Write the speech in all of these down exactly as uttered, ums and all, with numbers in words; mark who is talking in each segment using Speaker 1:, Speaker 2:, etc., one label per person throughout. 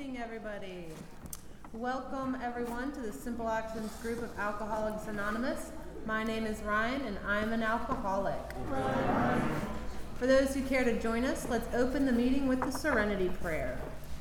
Speaker 1: evening, everybody. Welcome, everyone, to the Simple Actions group of Alcoholics Anonymous. My name is Ryan, and I'm an alcoholic. Ryan. For those who care to join us, let's open the meeting with the Serenity Prayer.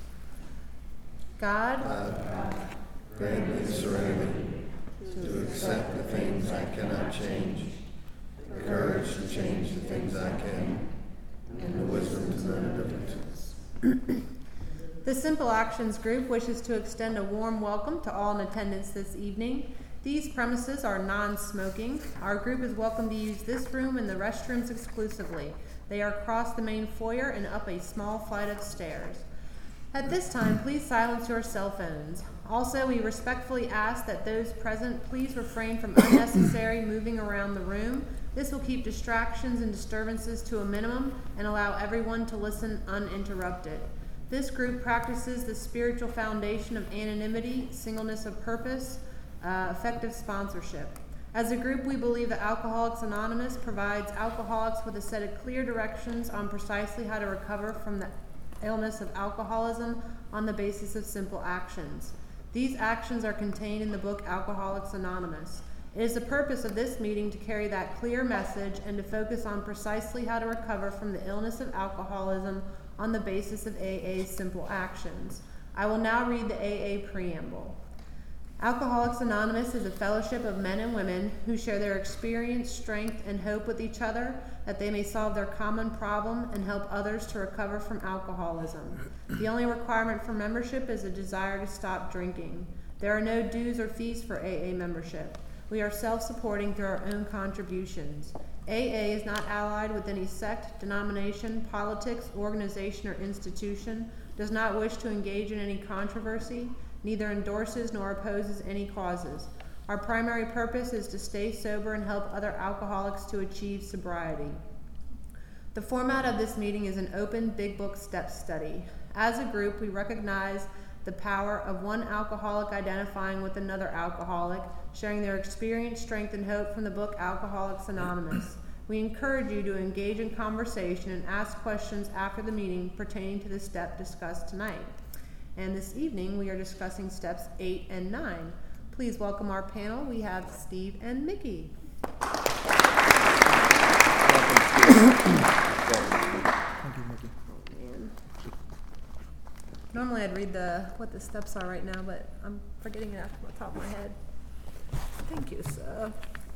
Speaker 1: God,
Speaker 2: God, grant me serenity to accept the things I cannot change, the courage to change the things I can, and the wisdom to know the differences.
Speaker 1: The Simple Actions group wishes to extend a warm welcome to all in attendance this evening. These premises are non-smoking. Our group is welcome to use this room and the restrooms exclusively. They are across the main foyer and up a small flight of stairs. At this time, please silence your cell phones. Also, we respectfully ask that those present please refrain from unnecessary moving around the room. This will keep distractions and disturbances to a minimum and allow everyone to listen uninterrupted. This group practices the spiritual foundation of anonymity, singleness of purpose, uh, effective sponsorship. As a group, we believe that Alcoholics Anonymous provides alcoholics with a set of clear directions on precisely how to recover from the illness of alcoholism on the basis of simple actions. These actions are contained in the book Alcoholics Anonymous. It is the purpose of this meeting to carry that clear message and to focus on precisely how to recover from the illness of alcoholism on the basis of A A's simple actions. I will now read the A A preamble. Alcoholics Anonymous is a fellowship of men and women who share their experience, strength, and hope with each other that they may solve their common problem and help others to recover from alcoholism. The only requirement for membership is a desire to stop drinking. There are no dues or fees for A A membership. We are self-supporting through our own contributions. A A is not allied with any sect, denomination, politics, organization, or institution, does not wish to engage in any controversy, neither endorses nor opposes any causes. Our primary purpose is to stay sober and help other alcoholics to achieve sobriety. The format of this meeting is an open Big Book step study. As a group, we recognize the power of one alcoholic identifying with another alcoholic, sharing their experience, strength, and hope from the book Alcoholics Anonymous. We encourage you to engage in conversation and ask questions after the meeting pertaining to the step discussed tonight. And this evening, we are discussing steps eight and nine. Please welcome our panel. We have Steve and Mickey.
Speaker 3: Thank you, Mickey.
Speaker 1: Man. Normally I'd read the what the steps are right now, but I'm forgetting it off the top of my head. Thank you, sir.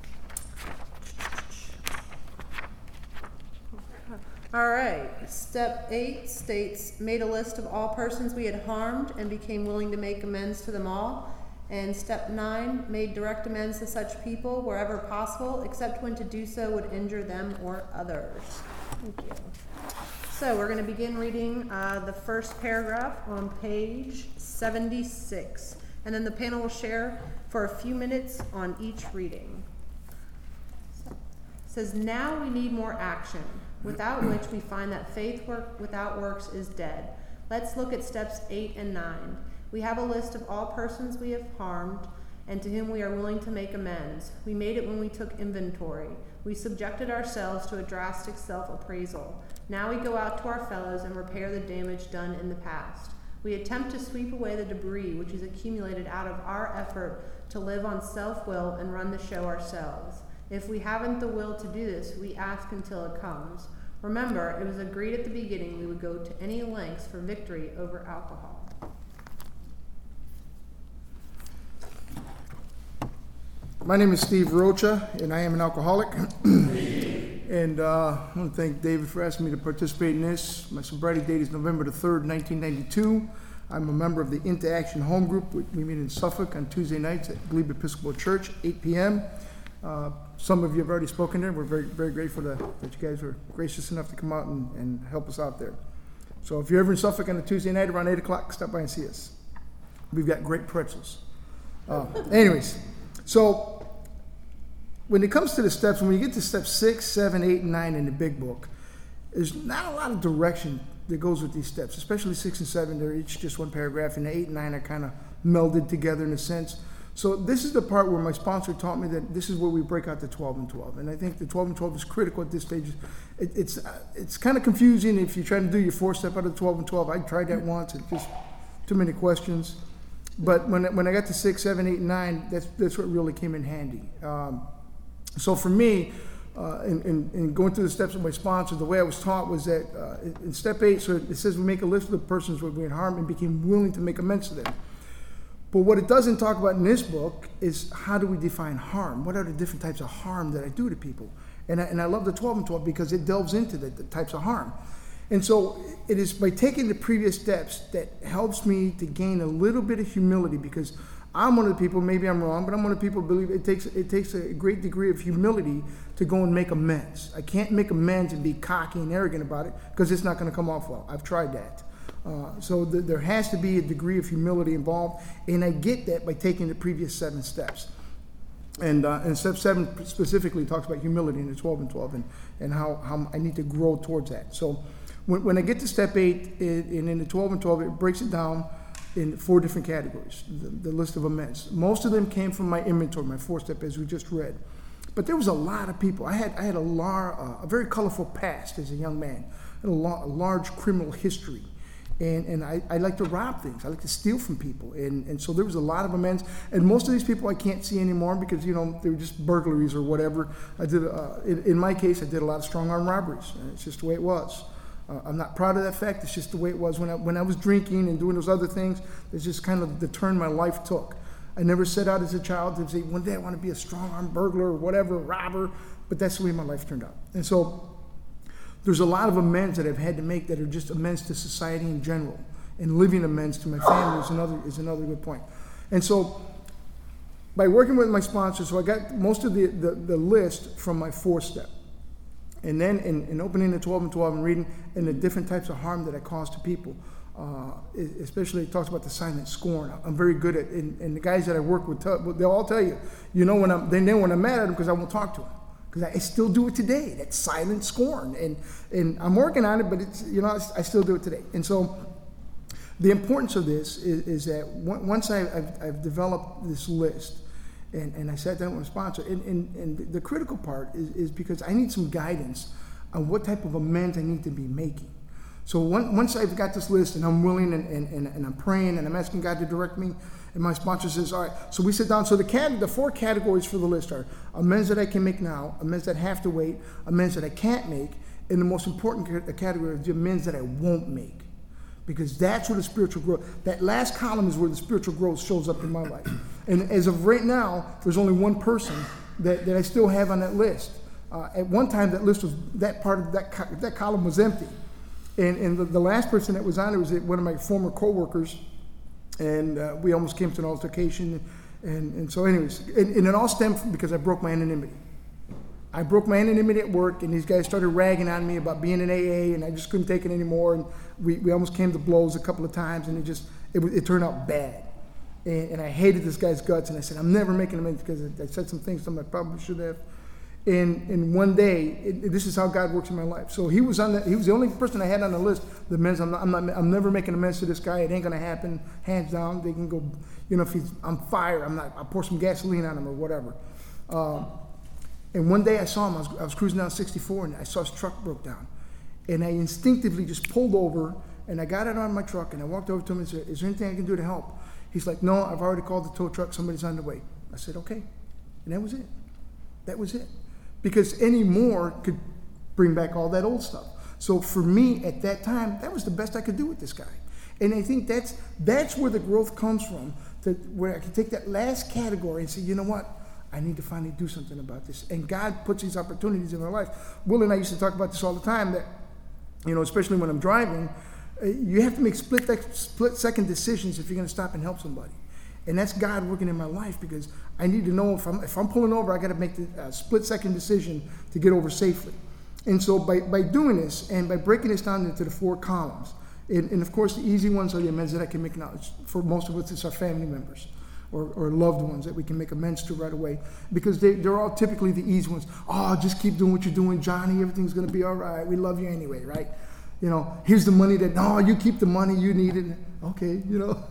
Speaker 1: All right, step eight states, made a list of all persons we had harmed and became willing to make amends to them all. And step nine, made direct amends to such people wherever possible, except when to do so would injure them or others. Thank you. So we're going to begin reading uh, the first paragraph on page seventy-six. And then the panel will share for a few minutes on each reading. So, it says, now we need more action, without which we find that faith work without works is dead. Let's look at steps eight and nine. We have a list of all persons we have harmed and to whom we are willing to make amends. We made it when we took inventory. We subjected ourselves to a drastic self-appraisal. Now we go out to our fellows and repair the damage done in the past. We attempt to sweep away the debris which is accumulated out of our effort to live on self-will and run the show ourselves. If we haven't the will to do this, we ask until it comes. Remember, it was agreed at the beginning we would go to any lengths for victory over alcohol.
Speaker 3: My name is Steve Rocha, and I am an alcoholic. And uh, I want to thank David for asking me to participate in this. My sobriety date is November the third, nineteen ninety-two. I'm a member of the Into Action Home Group. We meet in Suffolk on Tuesday nights at Glebe Episcopal Church, eight p.m. Uh, some of you have already spoken there. We're very, very grateful to, that you guys were gracious enough to come out and, and help us out there. So if you're ever in Suffolk on a Tuesday night around eight o'clock, stop by and see us. We've got great pretzels. Uh, anyways, so when it comes to the steps, when you get to steps six, seven, eight, and nine in the Big Book, there's not a lot of direction that goes with these steps, especially six and seven. They're each just one paragraph, and the eight and nine are kind of melded together in a sense. So this is the part where my sponsor taught me that this is where we break out the twelve and twelve. And I think the twelve and twelve is critical at this stage. It, it's uh, it's kind of confusing if you're trying to do your four step out of the twelve and twelve. I tried that once. It just too many questions. But when when I got to six, seven, eight, nine, that's that's what really came in handy. Um, so for me, uh, in, in, in going through the steps of my sponsor, the way I was taught was that uh, in, in step eight, so it says we make a list of the persons who have been harmed and became willing to make amends to them. But what it doesn't talk about in this book is how do we define harm? What are the different types of harm that I do to people? And I, and I love the twelve and twelve because it delves into the, the types of harm. And so it is by taking the previous steps that helps me to gain a little bit of humility, because I'm one of the people, maybe I'm wrong, but I'm one of the people who believe it takes it takes a great degree of humility to go and make amends. I can't make amends and be cocky and arrogant about it because it's not going to come off well. I've tried that. Uh, so th- there has to be a degree of humility involved, and I get that by taking the previous seven steps. And, uh, and step seven specifically talks about humility in the twelve and twelve, and, and how, how I need to grow towards that. So when, when I get to step eight, it, and in the twelve and twelve, it breaks it down in four different categories, the, the list of amends. Most of them came from my inventory, my four step, as we just read. But there was a lot of people. I had I had a, lar- uh, a very colorful past as a young man, I had a, la- a large criminal history. And, and I, I like to rob things. I like to steal from people. And, and so there was a lot of amends. And most of these people I can't see anymore because, you know, they were just burglaries or whatever. I did, uh, in, in my case, I did a lot of strong arm robberies. And it's just the way it was. Uh, I'm not proud of that fact. It's just the way it was. When I, when I was drinking and doing those other things, it's just kind of the turn my life took. I never set out as a child to say, one day I want to be a strong arm burglar or whatever, robber. But that's the way my life turned out. And so there's a lot of amends that I've had to make that are just amends to society in general, and living amends to my family is another is another good point. And so by working with my sponsor, so I got most of the, the, the list from my four step. And then in, in opening the twelve and twelve and reading and the different types of harm that I cause to people, uh, especially it talks about the silent scorn. I'm very good at, and, and the guys that I work with, tell, they'll all tell you, you know when I'm, they know when I'm mad at them because I won't talk to them. Because I still do it today, that silent scorn. And and I'm working on it, but it's, you know, I, I still do it today. And so the importance of this is, is that once I, I've, I've developed this list, and, and I sat down with a sponsor, and, and, and the critical part is, is because I need some guidance on what type of amends I need to be making. So one, once I've got this list and I'm willing and, and, and, and I'm praying and I'm asking God to direct me, and my sponsor says, all right, so we sit down. So the cat, the four categories for the list are amends that I can make now, amends that have to wait, amends that I can't make, and the most important category is the amends that I won't make. Because that's where the spiritual growth, that last column is where the spiritual growth shows up in my life. And as of right now, there's only one person that, that I still have on that list. Uh, at one time, that list was, that part of that, co- that column was empty. And, and the, the last person that was on it was one of my former coworkers. And uh, we almost came to an altercation. And, and so anyways, and, and it all stemmed from because I broke my anonymity. I broke my anonymity at work, and these guys started ragging on me about being in A A, and I just couldn't take it anymore. And we, we almost came to blows a couple of times, and it just, it, it turned out bad. And, and I hated this guy's guts, and I said, I'm never making amends because I said some things to him I probably should have. And, and one day, it, this is how God works in my life. So he was on the, he was the only person I had on the list. The amends, I'm not, I'm not, I'm never making amends to this guy. It ain't gonna happen. Hands down. They can go, you know, if he's on fire, I'm not. I'll pour some gasoline on him or whatever. Um, and one day I saw him. I was, I was cruising down sixty-four, and I saw his truck broke down, and I instinctively just pulled over, and I got it on my truck, and I walked over to him and said, "Is there anything I can do to help?" He's like, "No, I've already called the tow truck. Somebody's on the way." I said, "Okay," and that was it. That was it. Because any more could bring back all that old stuff. So for me at that time, that was the best I could do with this guy. And I think that's that's where the growth comes from, to where I can take that last category and say, you know what, I need to finally do something about this. And God puts these opportunities in our life. Will and I used to talk about this all the time, that, you know, especially when I'm driving, uh, you have to make split split second decisions if you're going to stop and help somebody. And that's God working in my life, because I need to know if I'm if I'm pulling over, I got to make the uh, split second decision to get over safely. And so by, by doing this and by breaking this down into the four columns, and, and of course the easy ones are the amends that I can make now. It's, for most of us, it's our family members or, or loved ones that we can make amends to right away, because they, they're all typically the easy ones. Oh, just keep doing what you're doing, Johnny. Everything's going to be all right. We love you anyway, right? You know, here's the money that, no, you keep the money, you need it. Okay, you know.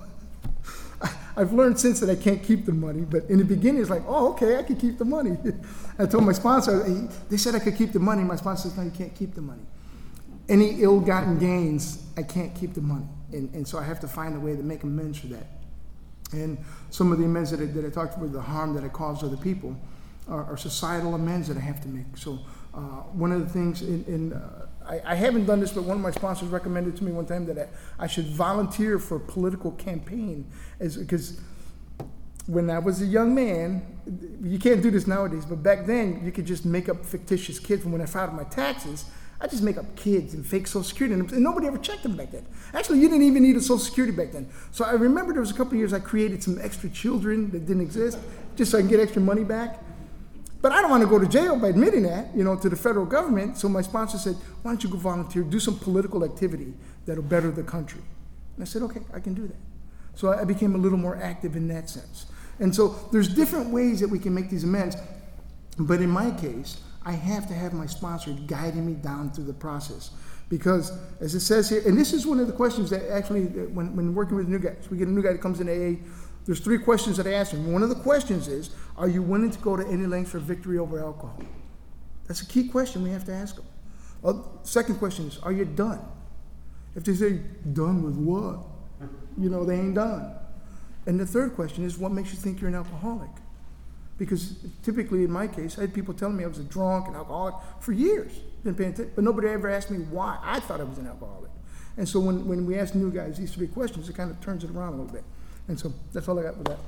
Speaker 3: I've learned since that I can't keep the money, but in the beginning it's like, oh, okay, I can keep the money. I told my sponsor, they said I could keep the money. My sponsor says, no, you can't keep the money. Any ill-gotten gains, I can't keep the money. And, and so I have to find a way to make amends for that. And some of the amends that I, that I talked about, the harm that I caused other people, are, are societal amends that I have to make. So uh, one of the things, in, in uh, I, I haven't done this, but one of my sponsors recommended to me one time that I, I should volunteer for a political campaign, as because when I was a young man, you can't do this nowadays, but back then you could just make up fictitious kids. From when I filed my taxes, I just make up kids and fake Social Security, and, and nobody ever checked them back then. Actually, you didn't even need a Social Security back then. So I remember there was a couple of years I created some extra children that didn't exist, just so I can get extra money back. But I don't want to go to jail by admitting that, you know, to the federal government. So my sponsor said, why don't you go volunteer, do some political activity that'll better the country. And I said, okay, I can do that. So I became a little more active in that sense. And so there's different ways that we can make these amends. But in my case, I have to have my sponsor guiding me down through the process. Because as it says here, and this is one of the questions that actually, when, when working with new guys, we get a new guy that comes in A A, there's three questions that I ask him. One of the questions is, are you willing to go to any length for victory over alcohol? That's a key question we have to ask them. Well, second question is, are you done? If they say, done with what? You know, they ain't done. And the third question is, what makes you think you're an alcoholic? Because typically in my case, I had people telling me I was a drunk and alcoholic for years, didn't pay attention, but nobody ever asked me why I thought I was an alcoholic. And so when, when we ask new guys these three questions, it kind of turns it around a little bit. And so that's all I got with that.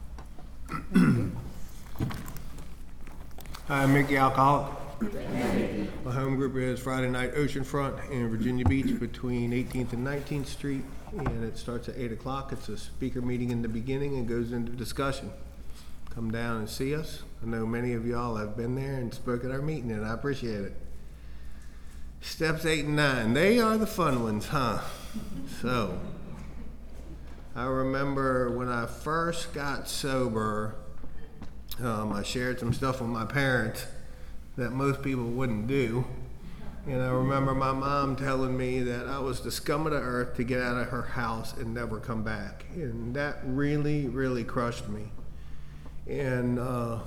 Speaker 4: Hi, I'm Mickey Alcoholic. My home group is Friday Night Oceanfront in Virginia Beach between eighteenth and nineteenth Street, and it starts at eight o'clock. It's a speaker meeting in the beginning and goes into discussion. Come down and see us. I know many of y'all have been there and spoke at our meeting, and I appreciate it. Steps eight and nine, they are the fun ones, huh? So, I remember when I first got sober, um, I shared some stuff with my parents that most people wouldn't do. And I remember my mom telling me that I was the scum of the earth to get out of her house and never come back. And that really, really crushed me. And, uh,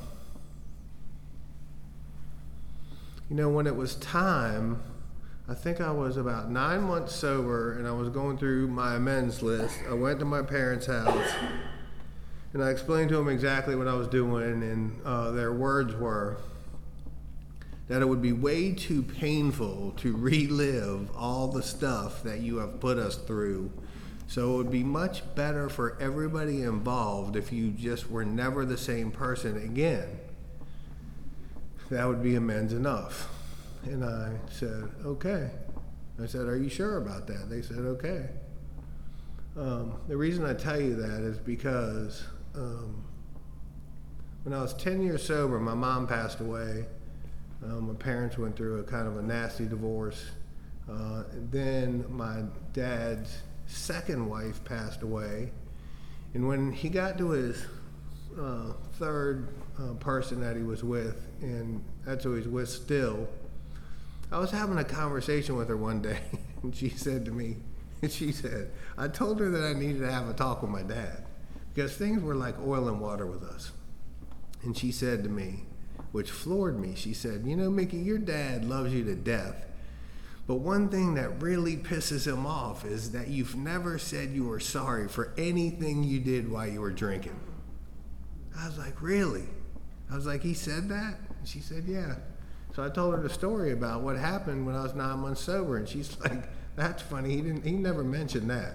Speaker 4: you know, when it was time, I think I was about nine months sober, and I was going through my amends list. I went to my parents' house, and I explained to them exactly what I was doing, and uh, their words were that it would be way too painful to relive all the stuff that you have put us through. So it would be much better for everybody involved if you just were never the same person again. That would be amends enough. And I said, okay. I said, are you sure about that? They said, okay. Um, the reason I tell you that is because um, when I was ten years sober, my mom passed away. Um, my parents went through a kind of a nasty divorce. Uh, and then my dad's second wife passed away. And when he got to his uh, third uh, person that he was with, and that's who he's with still, I was having a conversation with her one day, and she said to me, she said, I told her that I needed to have a talk with my dad because things were like oil and water with us. And she said to me, which floored me, she said, you know, Mickey, your dad loves you to death, but one thing that really pisses him off is that you've never said you were sorry for anything you did while you were drinking. I was like, really? I was like, he said that? And she said, yeah. So I told her the story about what happened when I was nine months sober, and she's like, that's funny, he didn't, he never mentioned that.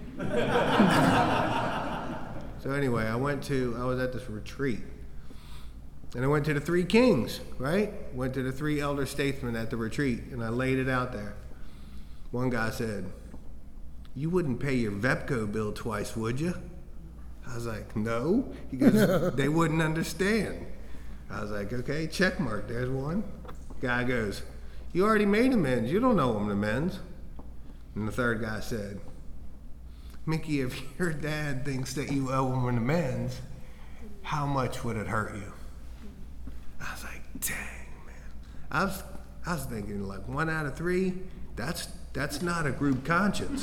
Speaker 4: So anyway, I went to, I was at this retreat, and I went to the Three Kings, right? Went to the three elder statesmen at the retreat, and I laid it out there. One guy said, you wouldn't pay your VEPCO bill twice, would you? I was like, no. He goes, they wouldn't understand. I was like, okay, check mark, there's one. Guy goes, you already made amends, you don't know them amends. And the third guy said, Mickey, if your dad thinks that you owe him an amends, how much would it hurt you? I was like, dang, man. I was, I was thinking like one out of three, that's, that's not a group conscience.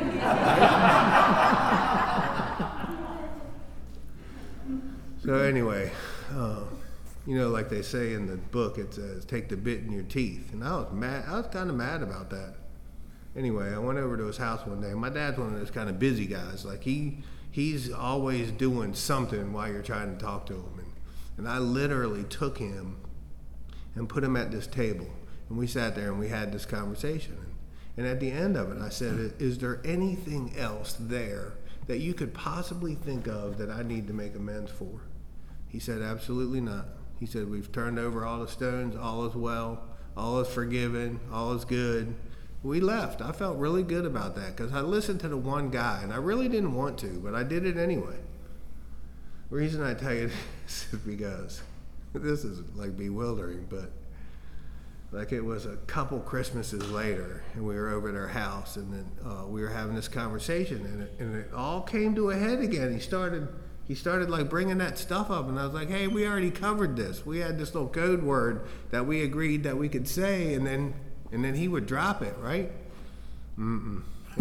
Speaker 4: So anyway, uh, you know, like they say in the book, it says, take the bit in your teeth. And I was mad, I was kind of mad about that. anyway, I went over to his house one day. My dad's one of those kind of busy guys. Like he, he's always doing something while you're trying to talk to him. And, and I literally took him and put him at this table. And we sat there and we had this conversation. And at the end of it, I said, is there anything else there that you could possibly think of that I need to make amends for? He said, absolutely not. He said, we've turned over all the stones, all is well, all is forgiven, all is good. We left. I felt really good about that because I listened to the one guy, and I really didn't want to, but I did it anyway. The reason I tell you this is because this is like bewildering, but like it was a couple Christmases later, and we were over at our house, and then uh, we were having this conversation, and it, and it all came to a head again. He started, he started like bringing that stuff up, and I was like, "Hey, we already covered this. We had this little code word that we agreed that we could say," and then, and then he would drop it, right? Mm-mm.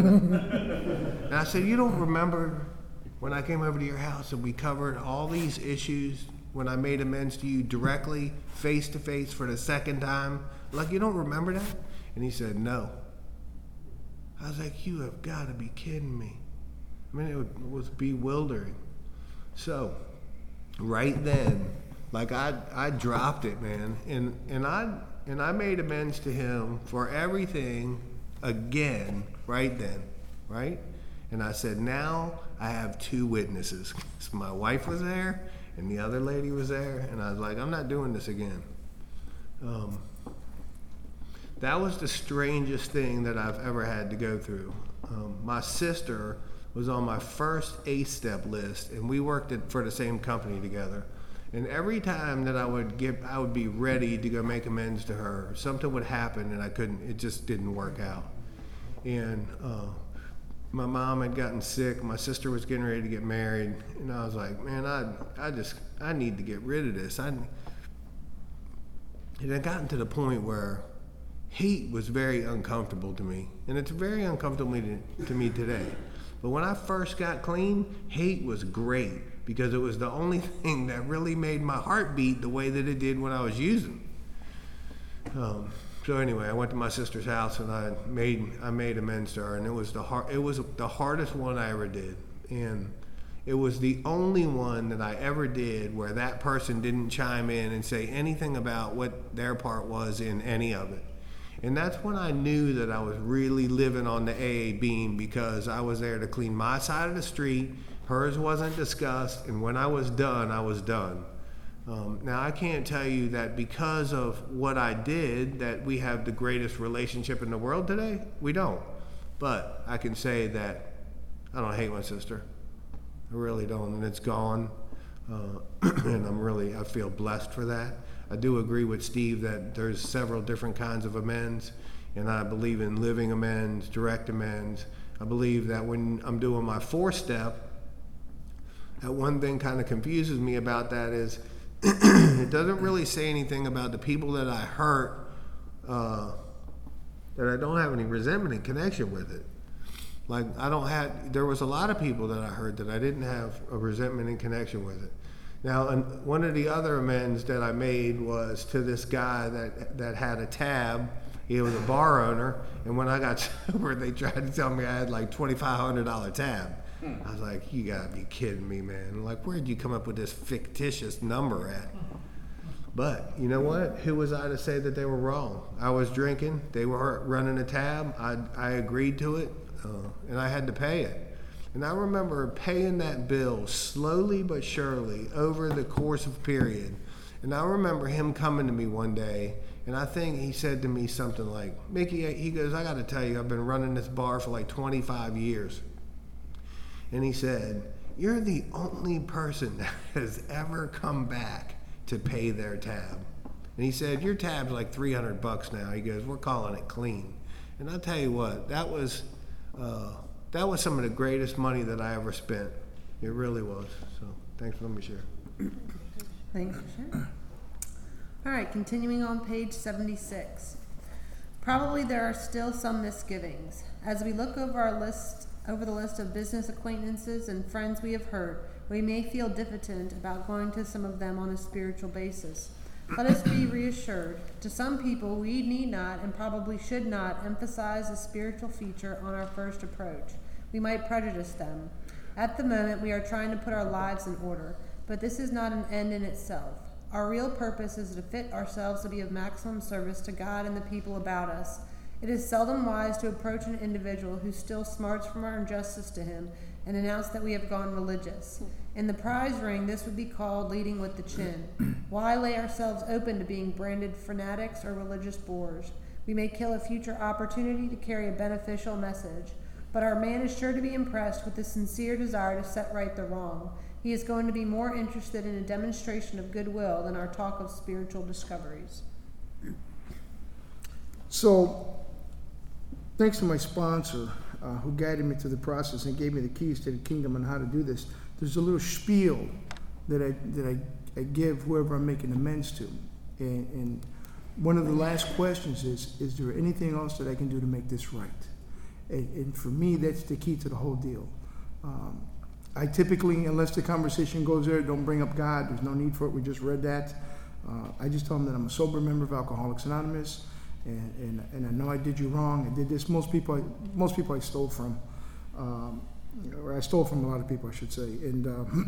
Speaker 4: And I said, "You don't remember when I came over to your house and we covered all these issues?" When I made amends to you directly, face to face for the second time, like you don't remember that? And he said, no. I was like, you have got to be kidding me. I mean, it was bewildering. So, right then, like I, I dropped it, man, and and I and I made amends to him for everything again, right then, right? And I said, now I have two witnesses. So my wife was there. And the other lady was there, and I was like, I'm not doing this again. Um, that was the strangest thing that I've ever had to go through. Um, my sister was on my first A-step list, and we worked at, for the same company together. And every time that I would get, I would be ready to go make amends to her, something would happen, and I couldn't. It just didn't work out. And uh, my mom had gotten sick. My sister was getting ready to get married, and I was like, man, I, I just, I need to get rid of this. I, it had gotten to the point where hate was very uncomfortable to me, and it's very uncomfortable to, to me today. But when I first got clean, hate was great because it was the only thing that really made my heart beat the way that it did when I was using. Um, So anyway, I went to my sister's house and I made I made amends to her, and it was the hard it was the hardest one I ever did, and it was the only one that I ever did where that person didn't chime in and say anything about what their part was in any of it. And that's when I knew that I was really living on the A A beam, because I was there to clean my side of the street, hers wasn't discussed, and when I was done, I was done. Um, now, I can't tell you that because of what I did that we have the greatest relationship in the world today. We don't. But I can say that I don't hate my sister. I really don't, and it's gone. Uh, and I'm really, I feel blessed for that. I do agree with Steve that there's several different kinds of amends, and I believe in living amends, direct amends. I believe that when I'm doing my four-step, that one thing kind of confuses me about that is it doesn't really say anything about the people that I hurt, uh, that I don't have any resentment and connection with it. Like I don't have, there was a lot of people that I hurt that I didn't have a resentment and connection with it. Now, and one of the other amends that I made was to this guy that that had a tab. He was a bar owner, and when I got sober, they tried to tell me I had like twenty-five hundred dollars tab. I was like, you gotta be kidding me, man. Like, where'd you come up with this fictitious number at? But you know what? Who was I to say that they were wrong? I was drinking. They were running a tab. I, I agreed to it, uh, and I had to pay it. And I remember paying that bill slowly but surely over the course of a period. And I remember him coming to me one day, and I think he said to me something like, Mickey, he goes, I gotta tell you, I've been running this bar for like twenty-five years. And he said, you're the only person that has ever come back to pay their tab. And he said, your tab's like three hundred bucks now. He goes, we're calling it clean. And I'll tell you what, that was uh, that was some of the greatest money that I ever spent. It really was. So thanks for letting me share.
Speaker 1: Thanks for sharing. All right, continuing on page seventy-six. Probably there are still some misgivings. As we look over our list Over the list of business acquaintances and friends we have hurt, we may feel diffident about going to some of them on a spiritual basis. Let us be reassured. To some people, we need not and probably should not emphasize a spiritual feature on our first approach. We might prejudice them. At the moment, we are trying to put our lives in order, but this is not an end in itself. Our real purpose is to fit ourselves to be of maximum service to God and the people about us. It is seldom wise to approach an individual who still smarts from our injustice to him and announce that we have gone religious. In the prize ring, this would be called leading with the chin. Why lay ourselves open to being branded fanatics or religious bores? We may kill a future opportunity to carry a beneficial message, but our man is sure to be impressed with the sincere desire to set right the wrong. He is going to be more interested in a demonstration of goodwill than our talk of spiritual discoveries.
Speaker 3: So, thanks to my sponsor, uh, who guided me through the process and gave me the keys to the kingdom on how to do this, there's a little spiel that I that I, I give whoever I'm making amends to. And, and one of the last questions is, is there anything else that I can do to make this right? And, and for me, that's the key to the whole deal. Um, I typically, unless the conversation goes there, don't bring up God. There's no need for it. We just read that. Uh, I just tell them that I'm a sober member of Alcoholics Anonymous, and, and, and I know I did you wrong. I did this. Most people, I, most people I stole from, um, or I stole from a lot of people, I should say. And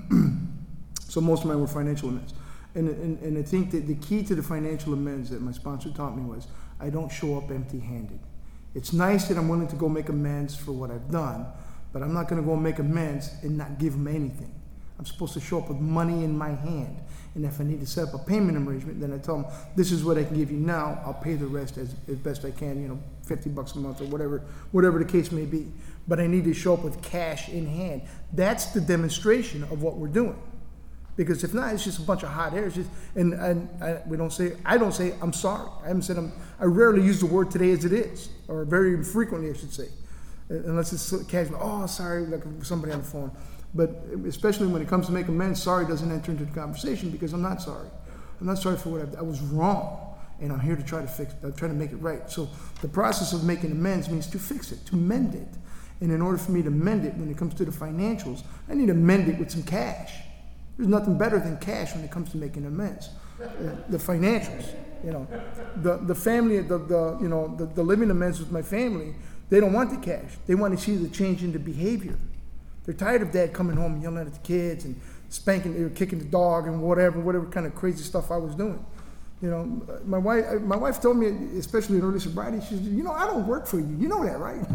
Speaker 3: uh, so most of mine were financial amends. And, and, and I think that the key to the financial amends that my sponsor taught me was I don't show up empty-handed. It's nice that I'm willing to go make amends for what I've done, but I'm not going to go make amends and not give them anything. I'm supposed to show up with money in my hand. And if I need to set up a payment arrangement, then I tell them, this is what I can give you now. I'll pay the rest as, as best I can, you know, fifty bucks a month or whatever, whatever the case may be. But I need to show up with cash in hand. That's the demonstration of what we're doing. Because if not, it's just a bunch of hot air. It's just, and and I, we don't say, I don't say, I'm sorry. I haven't said I'm, I rarely use the word today as it is, or very frequently, I should say. Unless it's casual, oh, sorry, like somebody on the phone. But especially when it comes to make amends, sorry doesn't enter into the conversation because I'm not sorry. I'm not sorry for what I've done. I was wrong, and I'm here to try to fix it. I'm trying to make it right. So the process of making amends means to fix it, to mend it. And in order for me to mend it, when it comes to the financials, I need to mend it with some cash. There's nothing better than cash when it comes to making amends. Uh, the financials, you know, the the family, the the you know, the, the living amends with my family. They don't want the cash. They want to see the change in the behavior. They're tired of dad coming home and yelling at the kids and spanking or kicking the dog and whatever, whatever kind of crazy stuff I was doing. You know, my wife, my wife told me, especially in early sobriety, she said, you know, I don't work for you. You know that, right?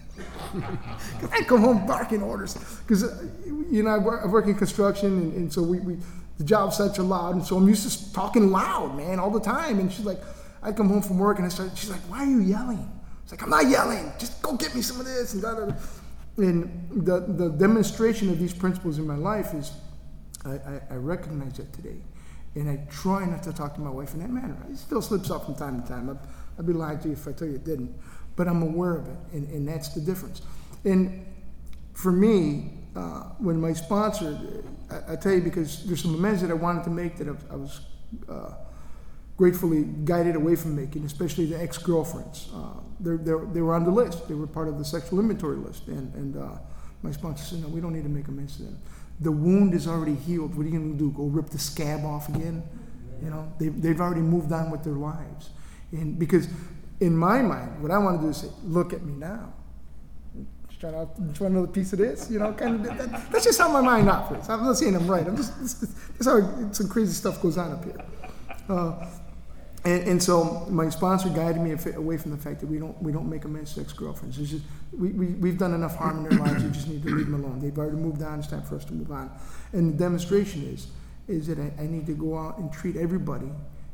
Speaker 3: Because I come home barking orders. Because, you know, I work, I work in construction, and, and so we, we, the job sites are loud, and so I'm used to talking loud, man, all the time. And she's like, I come home from work, and I start, she's like, why are you yelling? It's like, I'm not yelling. Just go get me some of this. And, da, da, da. And the, the demonstration of these principles in my life is, I, I, I recognize that today. And I try not to talk to my wife in that manner. It still slips up from time to time. I'd, I'd be lying to you if I tell you it didn't. But I'm aware of it, and, and that's the difference. And for me, uh, when my sponsor, I, I tell you, because there's some amends that I wanted to make that I, I was uh, gratefully guided away from making, especially the ex-girlfriends. Uh, they're, they're, they were on the list. They were part of the sexual inventory list. And, and uh, my sponsor said, no, we don't need to make amends to them. The wound is already healed. What are you going to do, go rip the scab off again? You know, they've, they've already moved on with their lives. And because in my mind, what I want to do is say, look at me now. Just trying to, just want another piece of this, you know, kind of, that, that's just how my mind operates. I'm not saying I'm right. I'm just, this, this how some crazy stuff goes on up here. Uh, and, and so my sponsor guided me away from the fact that we don't we don't make amends to ex-girlfriends. It's just, we, we, we've done enough harm in their lives, we just need to leave them alone. They've already moved on, it's time for us to move on. And the demonstration is, is that I, I need to go out and treat everybody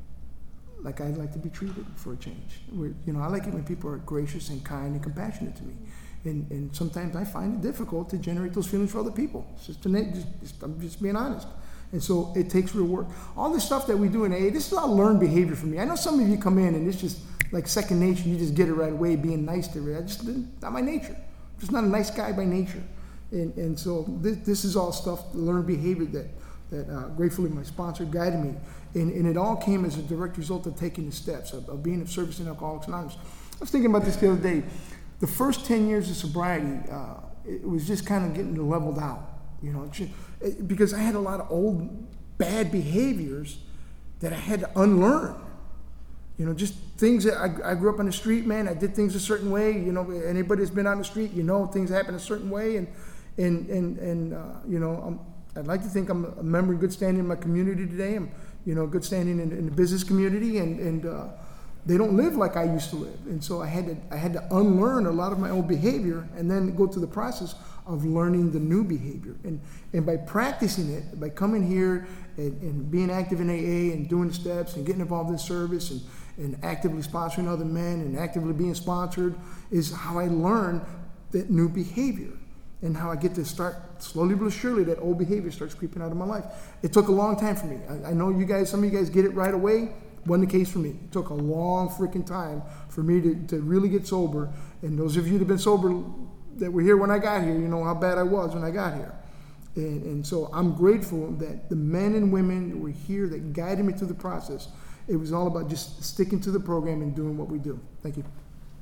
Speaker 3: like I'd like to be treated for a change. Where, you know, I like it when people are gracious and kind and compassionate to me. And, and sometimes I find it difficult to generate those feelings for other people. It's just, just, just, I'm just being honest. And so it takes real work. All the stuff that we do in A A, this is all learned behavior for me. I know some of you come in and it's just like second nature. You just get it right away, being nice to me. I just, not my nature. I'm just not a nice guy by nature. And, and so this, this is all stuff, learned behavior that, that uh, gratefully my sponsor guided me. And, and it all came as a direct result of taking the steps, of, of being of service in Alcoholics Anonymous. I was thinking about this the other day. The first ten years of sobriety, uh, it was just kind of getting leveled out, you know, because I had a lot of old bad behaviors that I had to unlearn. You know, just things that I, I grew up on the street, man. I did things a certain way. You know, anybody that's been on the street, you know, things happen a certain way. And, and, and, and uh, you know, I'm, I'd like to think I'm a member in good standing in my community today. I'm, you know, good standing in, in the business community, and, and uh, they don't live like I used to live. And so I had to, I had to unlearn a lot of my old behavior and then go through the process of learning the new behavior. And, and by practicing it, by coming here and, and being active in A A and doing the steps and getting involved in service and, and actively sponsoring other men and actively being sponsored, is how I learn that new behavior and how I get to start slowly but surely that old behavior starts creeping out of my life. It took a long time for me. I, I know you guys, some of you guys get it right away. Wasn't the case for me. It took a long freaking time for me to, to really get sober. And those of you that have been sober that were here when I got here, you know how bad I was when I got here. And, and so I'm grateful that the men and women that were here that guided me through the process, it was all about just sticking to the program and doing what we do. Thank you.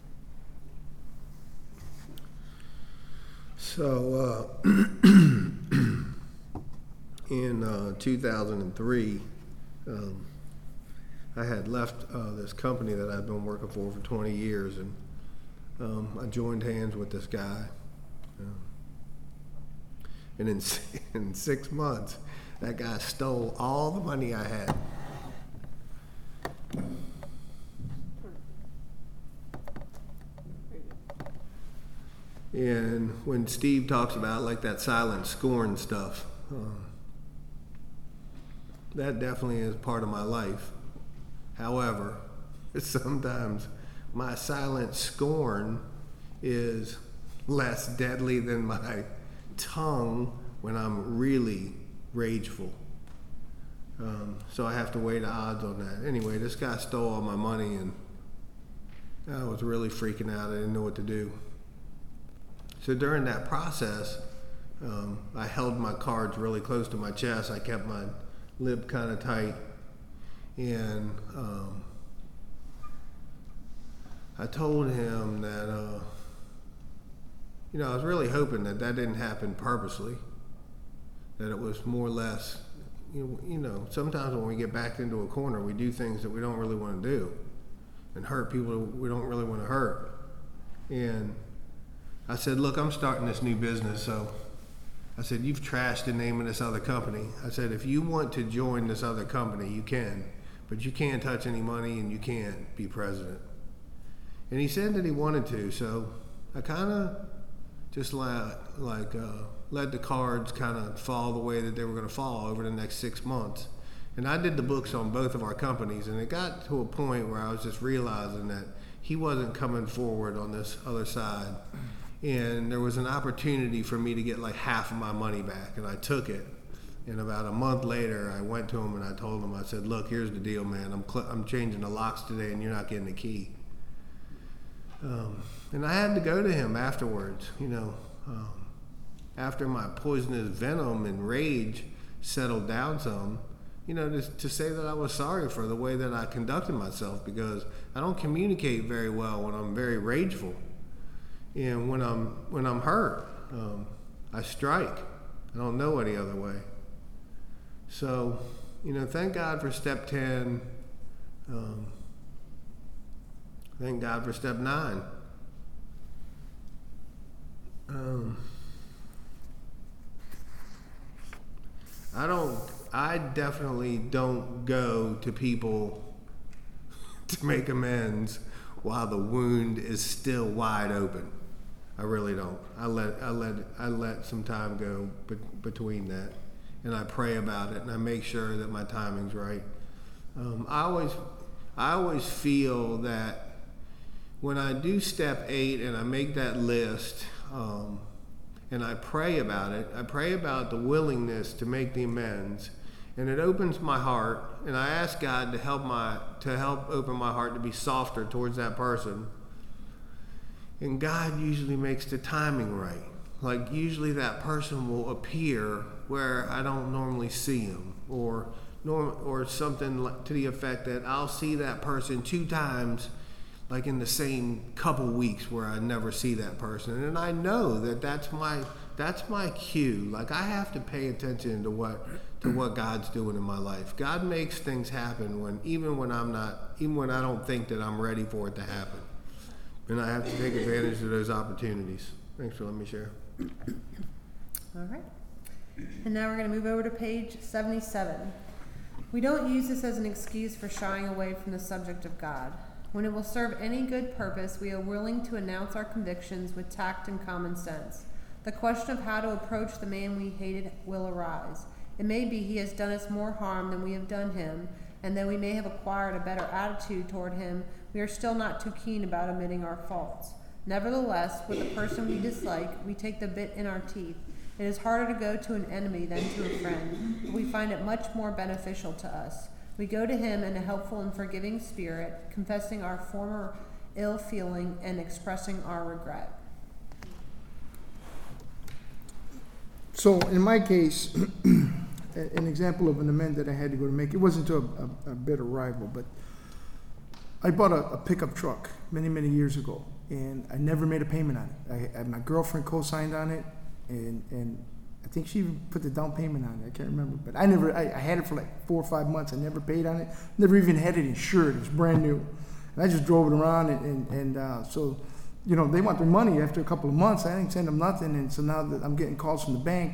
Speaker 4: So, uh, in uh, two thousand three, um, I had left uh, this company that I'd been working for for twenty years, and um, I joined hands with this guy. Um, and in, in six months, that guy stole all the money I had. And when Steve talks about like that silent scorn stuff, um, that definitely is part of my life. However, sometimes my silent scorn is less deadly than my tongue when I'm really rageful. Um, so I have to weigh the odds on that. Anyway, this guy stole all my money, and I was really freaking out. I didn't know what to do. So during that process, um, I held my cards really close to my chest. I kept my lip kind of tight. And um, I told him that, uh, you know, I was really hoping that that didn't happen purposely, that it was more or less, you know, you know, sometimes when we get backed into a corner, we do things that we don't really want to do and hurt people we don't really want to hurt. And I said, look, I'm starting this new business, so I said, you've trashed the name of this other company. I said, if you want to join this other company, you can, but you can't touch any money and you can't be president. And he said that he wanted to, so I kind of just like, like uh, let the cards kind of fall the way that they were going to fall over the next six months. And I did the books on both of our companies, and it got to a point where I was just realizing that he wasn't coming forward on this other side. And there was an opportunity for me to get like half of my money back, and I took it. And about a month later, I went to him and I told him, I said, look, here's the deal, man. I'm cl- I'm changing the locks today, and you're not getting the key. Um, and I had to go to him afterwards, you know. Um, after my poisonous venom and rage settled down some, you know, to, to say that I was sorry for the way that I conducted myself, because I don't communicate very well when I'm very rageful. And when I'm when I'm hurt, um, I strike. I don't know any other way. So, you know, thank God for step ten. Um, thank God for step nine. Um, I don't. I definitely don't go to people to make amends while the wound is still wide open. I really don't. I let I let I let some time go be- between that, and I pray about it, and I make sure that my timing's right. Um, I always I always feel that when I do step eight and I make that list, um, and I pray about it, I pray about the willingness to make the amends, and it opens my heart, and I ask God to help my to help open my heart to be softer towards that person. And God usually makes the timing right. Like usually that person will appear where I don't normally see him, or norm, or something to the effect that I'll see that person two times like in the same couple weeks where I never see that person. And I know that that's my that's my cue. Like I have to pay attention to what to what God's doing in my life. God makes things happen when even when I'm not even when I don't think that I'm ready for it to happen. And I have to take advantage of those opportunities. Thanks for letting me share.
Speaker 1: All right. And now we're going to move over to page seventy-seven. We don't use this as an excuse for shying away from the subject of God. When it will serve any good purpose, we are willing to announce our convictions with tact and common sense. The question of how to approach the man we hated will arise. It may be he has done us more harm than we have done him, and though we may have acquired a better attitude toward him, we are still not too keen about admitting our faults. Nevertheless, with a person we dislike, we take the bit in our teeth. It is harder to go to an enemy than to a friend, but we find it much more beneficial to us. We go to him in a helpful and forgiving spirit, confessing our former ill feeling and expressing our regret.
Speaker 3: So in my case, an example of an amend that I had to go to make, it wasn't to a, a, a bitter rival, but I bought a, a pickup truck many, many years ago, and I never made a payment on it. I, I, my girlfriend co-signed on it, and, and I think she even put the down payment on it. I can't remember, but I never. I, I had it for like four or five months. I never paid on it. Never even had it insured. It was brand new, and I just drove it around. And and, and uh, so, you know, they want their money after a couple of months. I didn't send them nothing, and so now that I'm getting calls from the bank,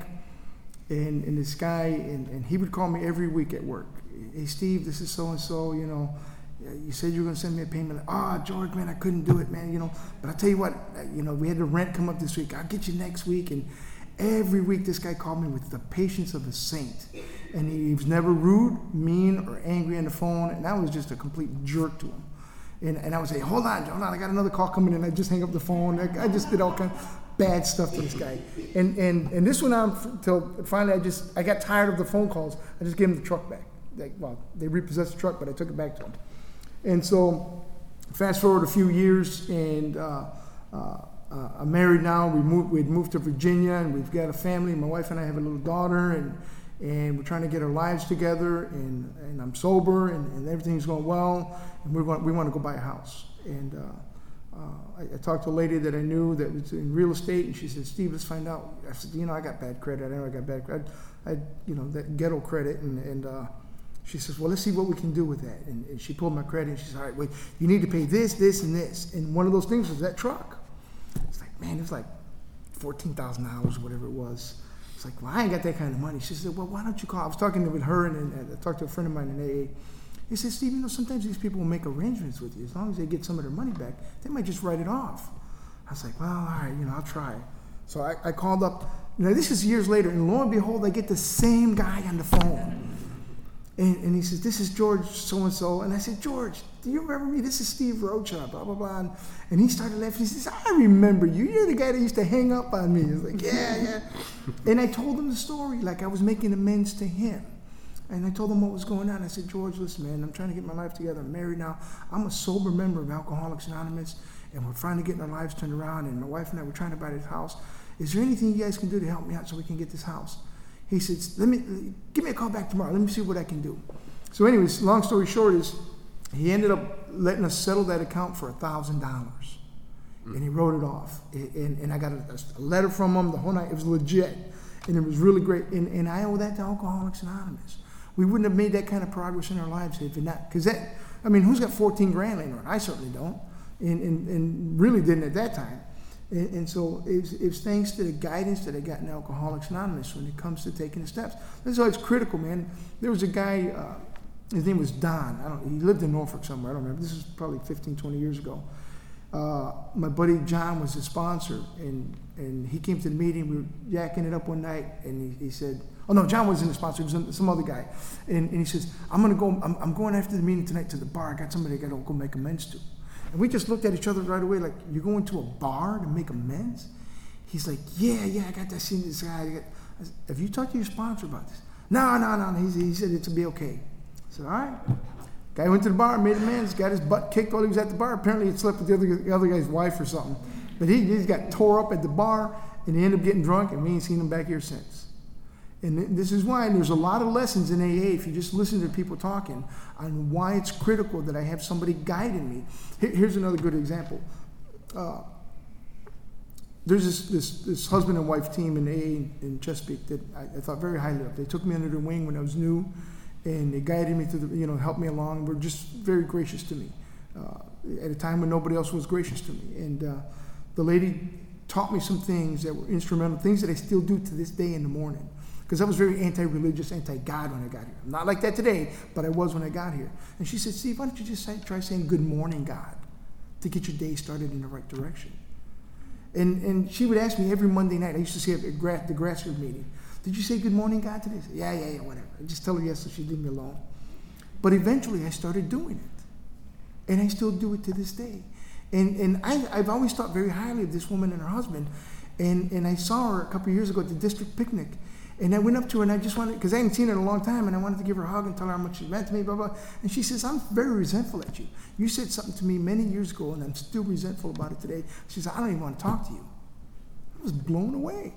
Speaker 3: and, and this guy, and, and he would call me every week at work. Hey Steve, this is so and so. You know, you said you were gonna send me a payment. Ah, oh, George, man, I couldn't do it, man. You know, but I'll tell you what. You know, we had the rent come up this week. I'll get you next week. And every week, this guy called me with the patience of a saint. And he was never rude, mean, or angry on the phone. And I was just a complete jerk to him. And, and I would say, hold on, hold on, I got another call coming in. I just hang up the phone. I, I just did all kind of bad stuff to this guy. And and and this went on until finally I just, I got tired of the phone calls. I just gave him the truck back. Like, well, they repossessed the truck, but I took it back to him. And so fast forward a few years, and uh, uh, Uh, I'm married now. We moved. We'd moved to Virginia, and we've got a family. My wife and I have a little daughter, and and we're trying to get our lives together. And, and I'm sober, and, and everything's going well. And we want we want to go buy a house. And uh, uh, I, I talked to a lady that I knew that was in real estate, and she said, "Steve, let's find out." I said, "You know, I got bad credit. I know I got bad credit. I, I you know, that ghetto credit." And and uh, she says, "Well, let's see what we can do with that." And, and she pulled my credit, and she said, "All right, wait, you need to pay this, this, and this." And one of those things was that truck. It's like, man, it was like fourteen thousand dollars or whatever it was. It's like, well, I ain't got that kind of money. She said, well, why don't you call? I was talking with her, and, and I talked to a friend of mine in A A. He said, Steve, you know, sometimes these people will make arrangements with you. As long as they get some of their money back, they might just write it off. I was like, well, all right, you know, I'll try. So I, I called up. Now, this is years later, and lo and behold, I get the same guy on the phone. And, and he says, this is George so-and-so. And I said, George, do you remember me? This is Steve Rocha, blah, blah, blah. And, and he started laughing. He says, I remember you. You're the guy that used to hang up on me. I was like, yeah, yeah. And I told him the story, like I was making amends to him. And I told him what was going on. I said, George, listen, man, I'm trying to get my life together. I'm married now. I'm a sober member of Alcoholics Anonymous, and we're finally getting our lives turned around. And my wife and I were trying to buy this house. Is there anything you guys can do to help me out so we can get this house? He said, "Let me give me a call back tomorrow. Let me see what I can do." So, anyways, long story short is, he ended up letting us settle that account for a thousand dollars, and he wrote it off. And, and I got a, a letter from him the whole night. It was legit, and it was really great. And, and I owe that to Alcoholics Anonymous. We wouldn't have made that kind of progress in our lives if it not, because that, I mean, who's got fourteen grand laying around? I certainly don't, and and, and really didn't at that time. And, and so it's, it's thanks to the guidance that I got in Alcoholics Anonymous when it comes to taking the steps. That's why it's critical, man. There was a guy, uh, his name was Don. I don't. He lived in Norfolk somewhere. I don't remember. This is probably fifteen, twenty years ago. Uh, my buddy John was his sponsor, and and he came to the meeting. We were yakking it up one night, and he, he said, "Oh no, John wasn't the sponsor. It was some other guy." And, and he says, "I'm gonna go. I'm, I'm going after the meeting tonight to the bar. I got somebody I got to go make amends to." And we just looked at each other right away, like, "You're going to a bar to make amends?" He's like, "Yeah, yeah, I got that seen this guy." I got, I said, "Have you talked to your sponsor about this?" No, no, no. He, he said it'll be okay. I said, "All right." Guy went to the bar, made amends, got his butt kicked while he was at the bar. Apparently, he slept with the other, the other guy's wife or something. But he, he got tore up at the bar, and he ended up getting drunk, and we ain't seen him back here since. And th- this is why, and there's a lot of lessons in A A, if you just listen to people talking, on why it's critical that I have somebody guiding me. Here- Here's another good example. Uh, there's this, this, this husband and wife team in A A in Chesapeake that I, I thought very highly of. They took me under their wing when I was new, and they guided me through the, you know, helped me along, were just very gracious to me, uh, at a time when nobody else was gracious to me. And uh, the lady taught me some things that were instrumental, things that I still do to this day in the morning. Because I was very anti-religious, anti-God when I got here. I'm not like that today, but I was when I got here. And she said, Steve, why don't you just say, try saying good morning, God, to get your day started in the right direction. And and she would ask me every Monday night, I used to say at the gra- the grassroots meeting, did you say good morning, God, today? I said, yeah, yeah, yeah, whatever. I just tell her yes so she'd leave me alone. But eventually I started doing it. And I still do it to this day. And and I, I've always thought very highly of this woman and her husband. And, and I saw her a couple of years ago at the district picnic. And I went up to her and I just wanted, because I hadn't seen her in a long time, and I wanted to give her a hug and tell her how much she meant to me, blah, blah. And she says, I'm very resentful at you. You said something to me many years ago, and I'm still resentful about it today. She said, I don't even want to talk to you. I was blown away.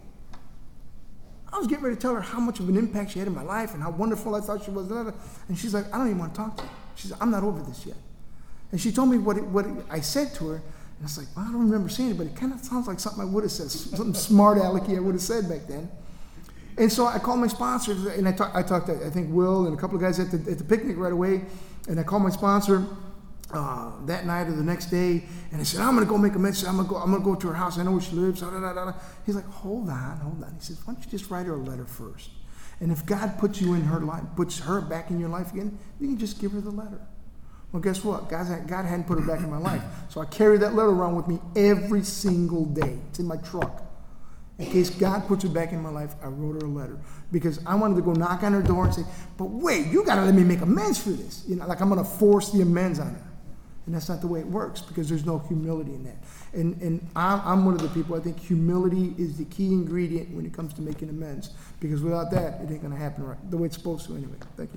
Speaker 3: I was getting ready to tell her how much of an impact she had in my life and how wonderful I thought she was. Blah, blah. And she's like, I don't even want to talk to you. She said, I'm not over this yet. And she told me what, it, what it, I said to her, and I was like, well, I don't remember saying it, but it kind of sounds like something I would have said, something smart alecky I would have said back then. And so I called my sponsors, and I, talk, I talked to, I think, Will and a couple of guys at the, at the picnic right away. And I called my sponsor uh, that night or the next day, and I said, I'm going to go make a message. I'm going to go I'm gonna go to her house. I know where she lives. Da, da, da, da. He's like, hold on, hold on. He says, why don't you just write her a letter first? And if God puts you in her life, puts her back in your life again, you can just give her the letter. Well, guess what? God, God hadn't put her back in my life. So I carry that letter around with me every single day. It's in my truck. In case God puts her back in my life, I wrote her a letter. Because I wanted to go knock on her door and say, but wait, you got to let me make amends for this. You know, like I'm going to force the amends on her. And that's not the way it works, because there's no humility in that. And and I'm, I'm one of the people, I think humility is the key ingredient when it comes to making amends. Because without that, it ain't going to happen right, the way it's supposed to anyway. Thank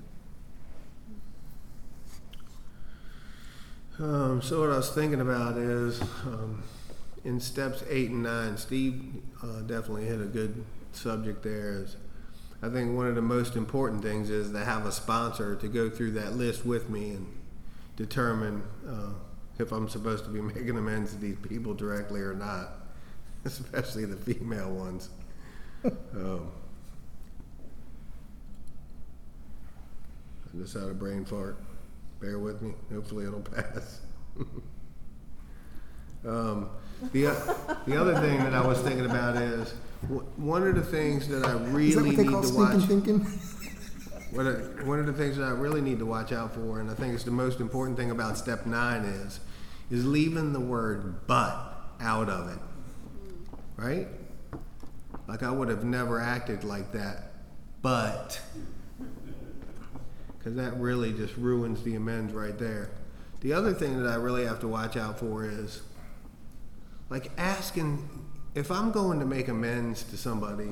Speaker 3: you.
Speaker 4: Um, so what I was thinking about is, um, in steps eight and nine, Steve uh, definitely hit a good subject there. Is I think one of the most important things is to have a sponsor to go through that list with me and determine uh, if I'm supposed to be making amends to these people directly or not, especially the female ones. um, I just had a brain fart. Bear with me. Hopefully it'll pass. um, the, the other thing that I was thinking about is w- one of the things that I really
Speaker 3: Is that what they
Speaker 4: need
Speaker 3: call
Speaker 4: to watch.
Speaker 3: stinking thinking?
Speaker 4: One of, one of the things that I really need to watch out for, and I think it's the most important thing about step nine is, is leaving the word but out of it, right? Like I would have never acted like that, but, because that really just ruins the amends right there. The other thing that I really have to watch out for is, like asking, if I'm going to make amends to somebody,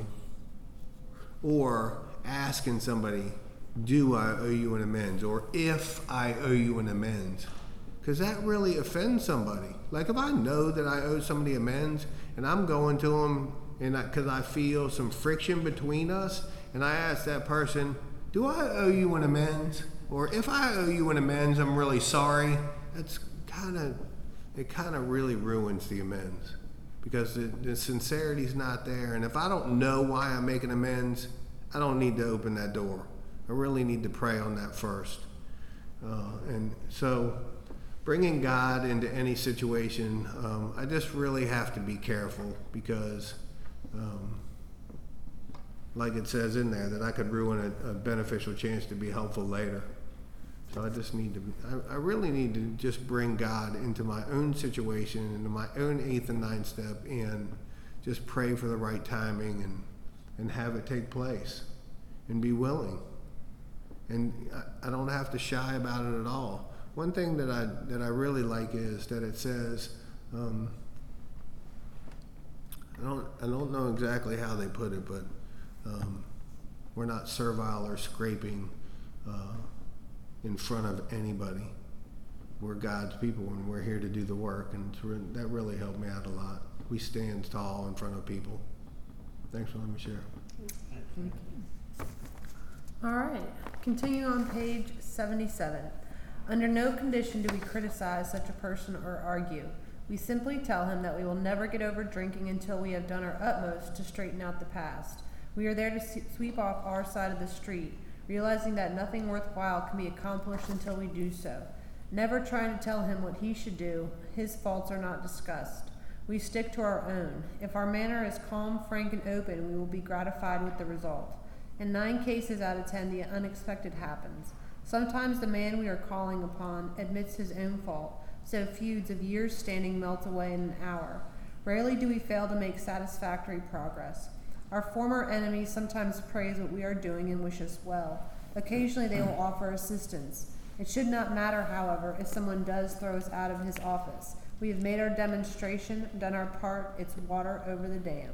Speaker 4: or asking somebody, do I owe you an amends, or if I owe you an amends, because that really offends somebody. Like if I know that I owe somebody amends and I'm going to them and because I, I feel some friction between us, and I ask that person, do I owe you an amends, or if I owe you an amends, I'm really sorry, that's kind of, it kind of really ruins the amends, because the, the sincerity's not there. And if I don't know why I'm making amends, I don't need to open that door. I really need to pray on that first. Uh, and so bringing God into any situation, um, I just really have to be careful, because um, like it says in there, that I could ruin a, a beneficial chance to be helpful later. So I just need to, I, I really need to just bring God into my own situation, into my own eighth and ninth step, and just pray for the right timing and, and have it take place and be willing. And I, I don't have to shy about it at all. One thing that I, that I really like is that it says, um, I don't, I don't know exactly how they put it, but um, we're not servile or scraping uh, in front of anybody. We're God's people, and we're here to do the work, and re- that really helped me out a lot. We stand tall in front of people. Thanks for letting me share.
Speaker 1: All right, continue on page seventy-seven. Under no condition do we criticize such a person or argue. We simply tell him that we will never get over drinking until we have done our utmost to straighten out the past. We are there to sweep off our side of the street, realizing that nothing worthwhile can be accomplished until we do so. Never trying to tell him what he should do, his faults are not discussed. We stick to our own. If our manner is calm, frank, and open, we will be gratified with the result. In nine cases out of ten, the unexpected happens. Sometimes the man we are calling upon admits his own fault, so feuds of years standing melt away in an hour. Rarely do we fail to make satisfactory progress. Our former enemies sometimes praise what we are doing and wish us well. Occasionally they will offer assistance. It should not matter, however, if someone does throw us out of his office. We have made our demonstration, done our part. It's water over the dam.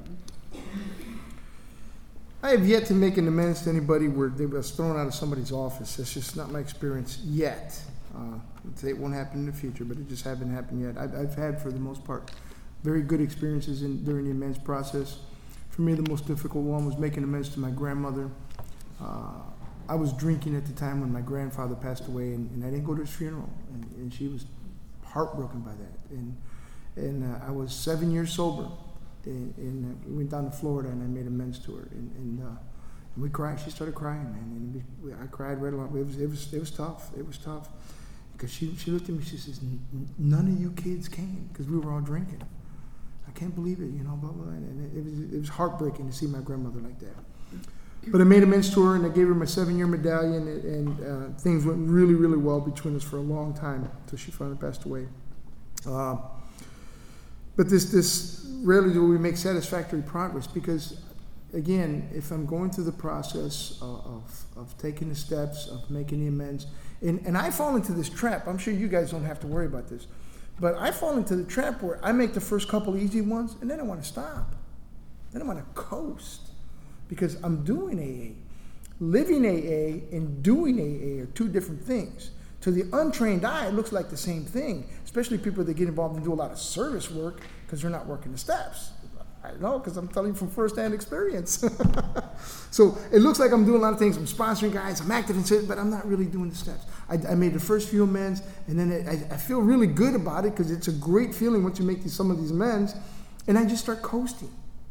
Speaker 3: I have yet to make an amends to anybody where they was thrown out of somebody's office. That's just not my experience yet. Uh, it won't happen in the future, but it just hasn't happened yet. I've, I've had, for the most part, very good experiences in, during the amends process. For me, the most difficult one was making amends to my grandmother. Uh, I was drinking at the time when my grandfather passed away, and, and I didn't go to his funeral, and, and she was heartbroken by that. And and uh, I was seven years sober, and, and uh, we went down to Florida, and I made amends to her, and, and, uh, and we cried. She started crying, man, and we, we, I cried right along. It was it was it was tough. It was tough because she she looked at me. She says, "None of you kids came because we were all drinking. I can't believe it, you know." Blah blah. And it, it was it was heartbreaking to see my grandmother like that. But I made amends to her, and I gave her my seven-year medallion, and, and uh, things went really, really well between us for a long time until she finally passed away. Uh, but this, this rarely do we make satisfactory progress because, again, if I'm going through the process of, of, of taking the steps, of making the amends, and, and I fall into this trap. I'm sure you guys don't have to worry about this, but I fall into the trap where I make the first couple easy ones, and then I want to stop. Then I want to coast. Because I'm doing A A. Living A A and doing A A are two different things. To the untrained eye, it looks like the same thing, especially people that get involved and do a lot of service work because they're not working the steps. I know, because I'm telling you from firsthand experience. So it looks like I'm doing a lot of things. I'm sponsoring guys, I'm active in service, but I'm not really doing the steps. I, I made the first few amends, and then it, I, I feel really good about it because it's a great feeling once you make these, some of these amends, and I just start coasting.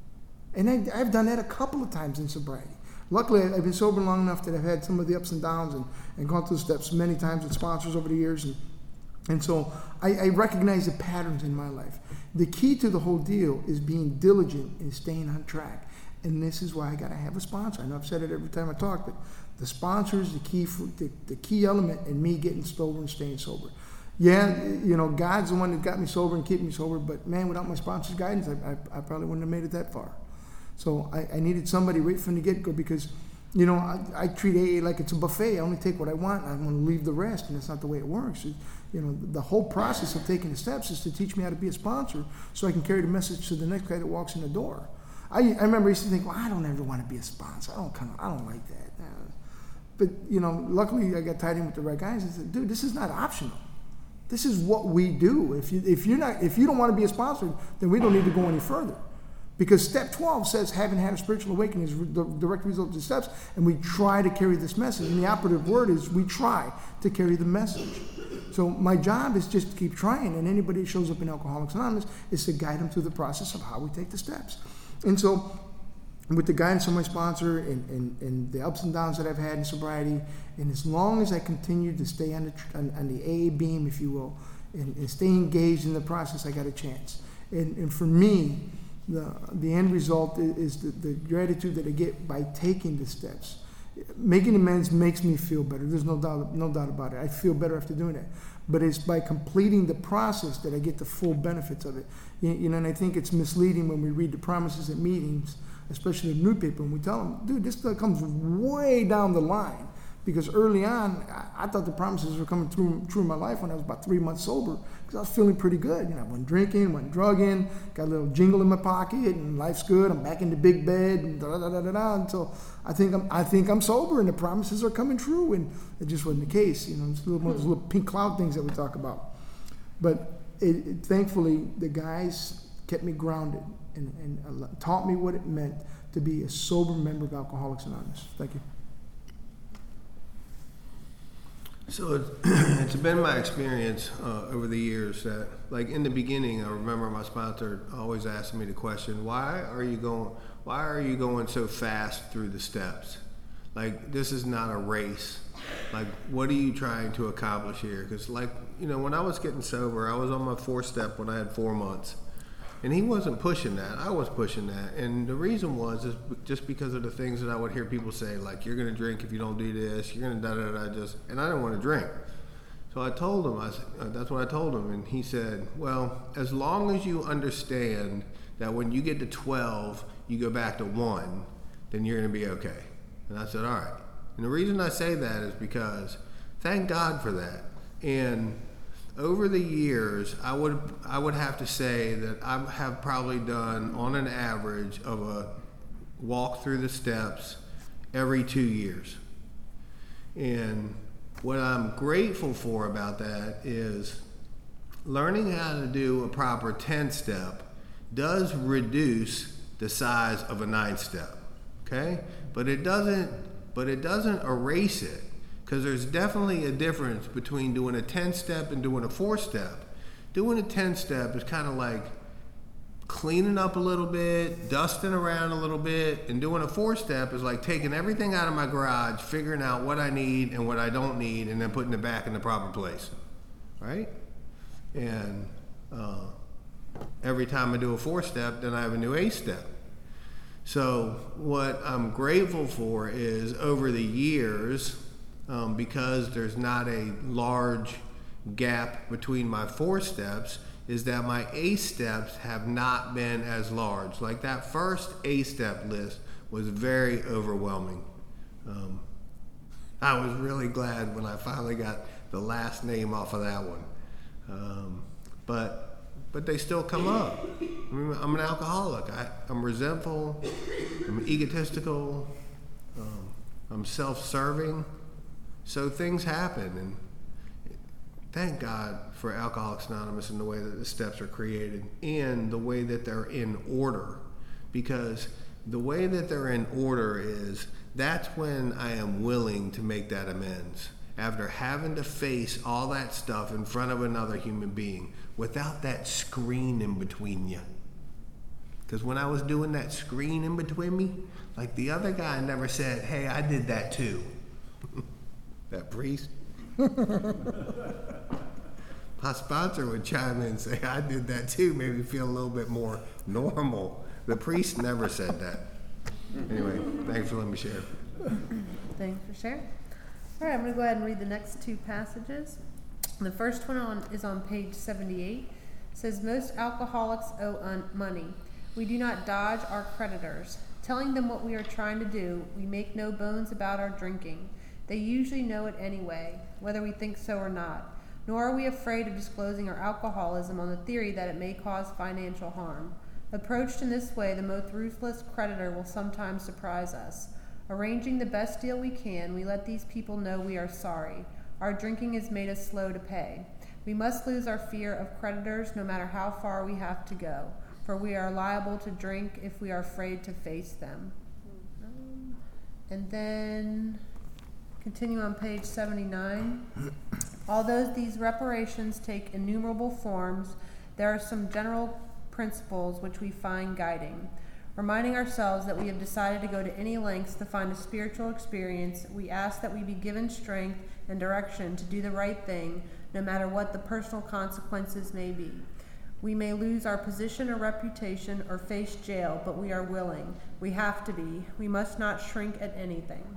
Speaker 3: And I, I've done that a couple of times in sobriety. Luckily, I've been sober long enough that I've had some of the ups and downs and, and gone through the steps many times with sponsors over the years. And, and so I, I recognize the patterns in my life. The key to the whole deal is being diligent and staying on track. And this is why I got to have a sponsor. I know I've said it every time I talk, but the sponsor is the key, for, the, the key element in me getting sober and staying sober. Yeah, you know, God's the one that got me sober and kept me sober, but man, without my sponsor's guidance, I, I, I probably wouldn't have made it that far. So I, I needed somebody right from the get-go because, you know, I, I treat A A like it's a buffet. I only take what I want and I'm going to leave the rest, and that's not the way it works. It, you know, the whole process of taking the steps is to teach me how to be a sponsor so I can carry the message to the next guy that walks in the door. I, I remember I used to think, well, I don't ever want to be a sponsor. I don't kind of, I don't like that. Uh, but, you know, luckily I got tied in with the right guys and said, dude, this is not optional. This is what we do. If you, if you're not, if you don't want to be a sponsor, then we don't need to go any further. Because step twelve says having had a spiritual awakening is the direct result of the steps, and we try to carry this message. And the operative word is we try to carry the message. So my job is just to keep trying, and anybody that shows up in Alcoholics Anonymous is to guide them through the process of how we take the steps. And so with the guidance of my sponsor and, and, and the ups and downs that I've had in sobriety, and as long as I continue to stay on the, on, on the A A beam, if you will, and, and stay engaged in the process, I got a chance. And, and for me, The, the end result is, is the, the gratitude that I get by taking the steps. Making amends makes me feel better. There's no doubt, no doubt about it. I feel better after doing that. But it's by completing the process that I get the full benefits of it. You, you know, and I think it's misleading when we read the promises at meetings, especially the new people, and we tell them, dude, this stuff comes way down the line. Because early on, I, I thought the promises were coming through, through my life when I was about three months sober, because I was feeling pretty good. You know, I wasn't drinking, wasn't drugging, got a little jingle in my pocket, and life's good. I'm back in the big bed, and da da da da da. Until I think I'm, I think I'm sober, and the promises are coming true, and it just wasn't the case. You know, it's little, those little pink cloud things that we talk about. But it, it, thankfully, the guys kept me grounded and, and taught me what it meant to be a sober member of Alcoholics Anonymous. Thank you.
Speaker 4: So it's, it's been my experience uh, over the years that, like in the beginning, I remember my sponsor always asking me the question, "Why are you going? Why are you going so fast through the steps? Like this is not a race. Like what are you trying to accomplish here?" Because, like you know, when I was getting sober, I was on my fourth step when I had four months, and he wasn't pushing that. I was pushing that, and the reason was is just because of the things that I would hear people say, like you're gonna drink if you don't do this, you're gonna da da da. Just and I didn't want to drink, so I told him. I said, uh, that's what I told him, and he said, "Well, as long as you understand that when you get to twelve, you go back to one, then you're gonna be okay." And I said, "All right." And the reason I say that is because thank God for that. And over the years, I would I would have to say that I have probably done on an average of a walk through the steps every two years. And what I'm grateful for about that is learning how to do a proper ten step does reduce the size of a nine step. Okay? But it doesn't but it doesn't erase it. Because there's definitely a difference between doing a ten step and doing a four step. Doing a ten step is kind of like cleaning up a little bit, dusting around a little bit, and doing a four step is like taking everything out of my garage, figuring out what I need and what I don't need, and then putting it back in the proper place, right? And uh, every time I do a four step, then I have a new eight step. So what I'm grateful for is over the years, Um, because there's not a large gap between my four steps, is that my A steps have not been as large. Like that first A step list was very overwhelming. Um, I was really glad when I finally got the last name off of that one. Um, but but they still come up. I mean, I'm an alcoholic. I, I'm resentful. I'm egotistical. Um, I'm self-serving. So things happen, and thank God for Alcoholics Anonymous and the way that the steps are created and the way that they're in order. Because the way that they're in order is, that's when I am willing to make that amends. After having to face all that stuff in front of another human being without that screen in between you. Because when I was doing that screen in between me, like the other guy never said, "Hey, I did that too." That priest. My sponsor would chime in and say, "I did that too," made me feel a little bit more normal. The priest never said that. Anyway, thanks for letting me share.
Speaker 1: Thanks for sharing. All right, I'm going to go ahead and read the next two passages. The first one on, is on page seventy-eight. It says, "Most alcoholics owe un- money. We do not dodge our creditors. Telling them what we are trying to do, we make no bones about our drinking. They usually know it anyway, whether we think so or not. Nor are we afraid of disclosing our alcoholism on the theory that it may cause financial harm. Approached in this way, the most ruthless creditor will sometimes surprise us. Arranging the best deal we can, we let these people know we are sorry. Our drinking has made us slow to pay. We must lose our fear of creditors no matter how far we have to go, for we are liable to drink if we are afraid to face them." Um, and then... Continue on page seventy-nine. "Although these reparations take innumerable forms, there are some general principles which we find guiding. Reminding ourselves that we have decided to go to any lengths to find a spiritual experience, we ask that we be given strength and direction to do the right thing, no matter what the personal consequences may be. We may lose our position or reputation or face jail, but we are willing. We have to be. We must not shrink at anything."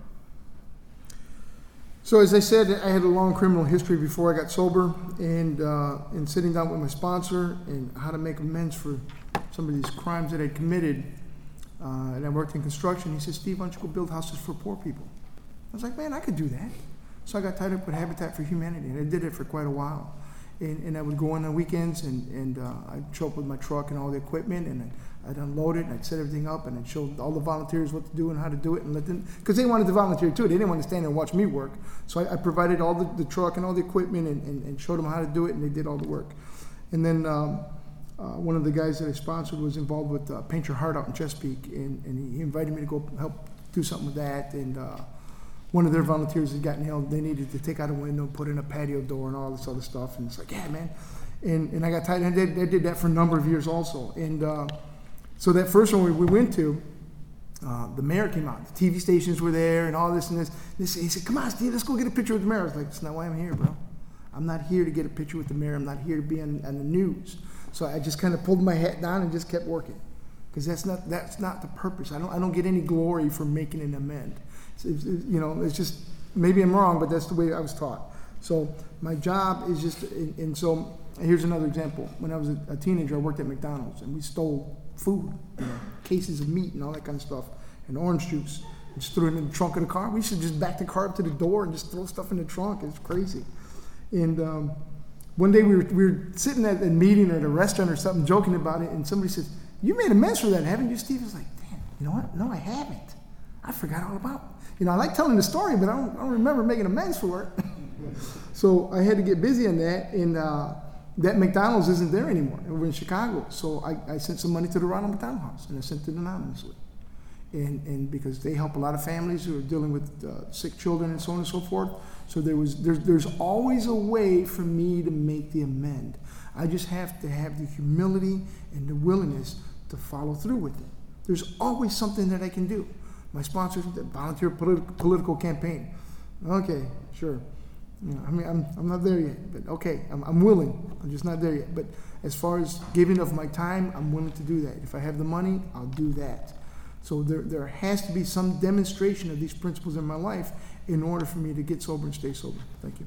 Speaker 3: So as I said, I had a long criminal history before I got sober, and uh, in sitting down with my sponsor and how to make amends for some of these crimes that I'd committed, uh, and I worked in construction, he said, "Steve, why don't you go build houses for poor people?" I was like, man, I could do that. So I got tied up with Habitat for Humanity, and I did it for quite a while. And, and I would go on the weekends, and, and uh, I'd show up with my truck and all the equipment, and I'd, I'd unload it, and I'd set everything up, and I'd show all the volunteers what to do and how to do it, and let them, because they wanted to volunteer too. They didn't want to stand there and watch me work. So I, I provided all the, the truck and all the equipment, and, and, and showed them how to do it, and they did all the work. And then um, uh, one of the guys that I sponsored was involved with uh, Paint Your Heart Out in Chesapeake, and, and he invited me to go help do something with that. And uh, one of their volunteers had gotten ill. They needed to take out a window, put in a patio door and all this other stuff. And it's like, yeah, man. And and I got tired. And they, they did that for a number of years also. And uh, so that first one we, we went to, uh, the mayor came out. The T V stations were there and all this and this. this. He said, come on, Steve, let's go get a picture with the mayor. I was like, that's not why I'm here, bro. I'm not here to get a picture with the mayor. I'm not here to be on, on the news. So I just kind of pulled my hat down and just kept working. Because that's not that's not the purpose. I don't I don't get any glory for making an amend. It's, it's, you know, it's just, maybe I'm wrong, but that's the way I was taught. So my job is just, and, and so here's another example. When I was a, a teenager, I worked at McDonald's, and we stole food, you know, cases of meat and all that kind of stuff, and orange juice. We just threw it in the trunk of the car. We should just back the car up to the door and just throw stuff in the trunk. It's crazy. And um, one day we were we were sitting at a meeting or at a restaurant or something, joking about it, and somebody says, "You made amends for that, haven't you, Steve?" I was like, "Damn, you know what? No, I haven't. I forgot all about it." You know, I like telling the story, but I don't, I don't remember making amends for it. So I had to get busy on that, and uh, that McDonald's isn't there anymore. We're in Chicago. So I, I sent some money to the Ronald McDonald House, and I sent it anonymously. And, and because they help a lot of families who are dealing with uh, sick children and so on and so forth. So there was there's, there's always a way for me to make the amend. I just have to have the humility and the willingness to follow through with it. There's always something that I can do. My sponsors, the volunteer politi- political campaign. Okay, sure. You know, I mean, I'm I'm not there yet, but okay, I'm I'm willing. I'm just not there yet. But as far as giving of my time, I'm willing to do that. If I have the money, I'll do that. So there there has to be some demonstration of these principles in my life in order for me to get sober and stay sober. Thank you.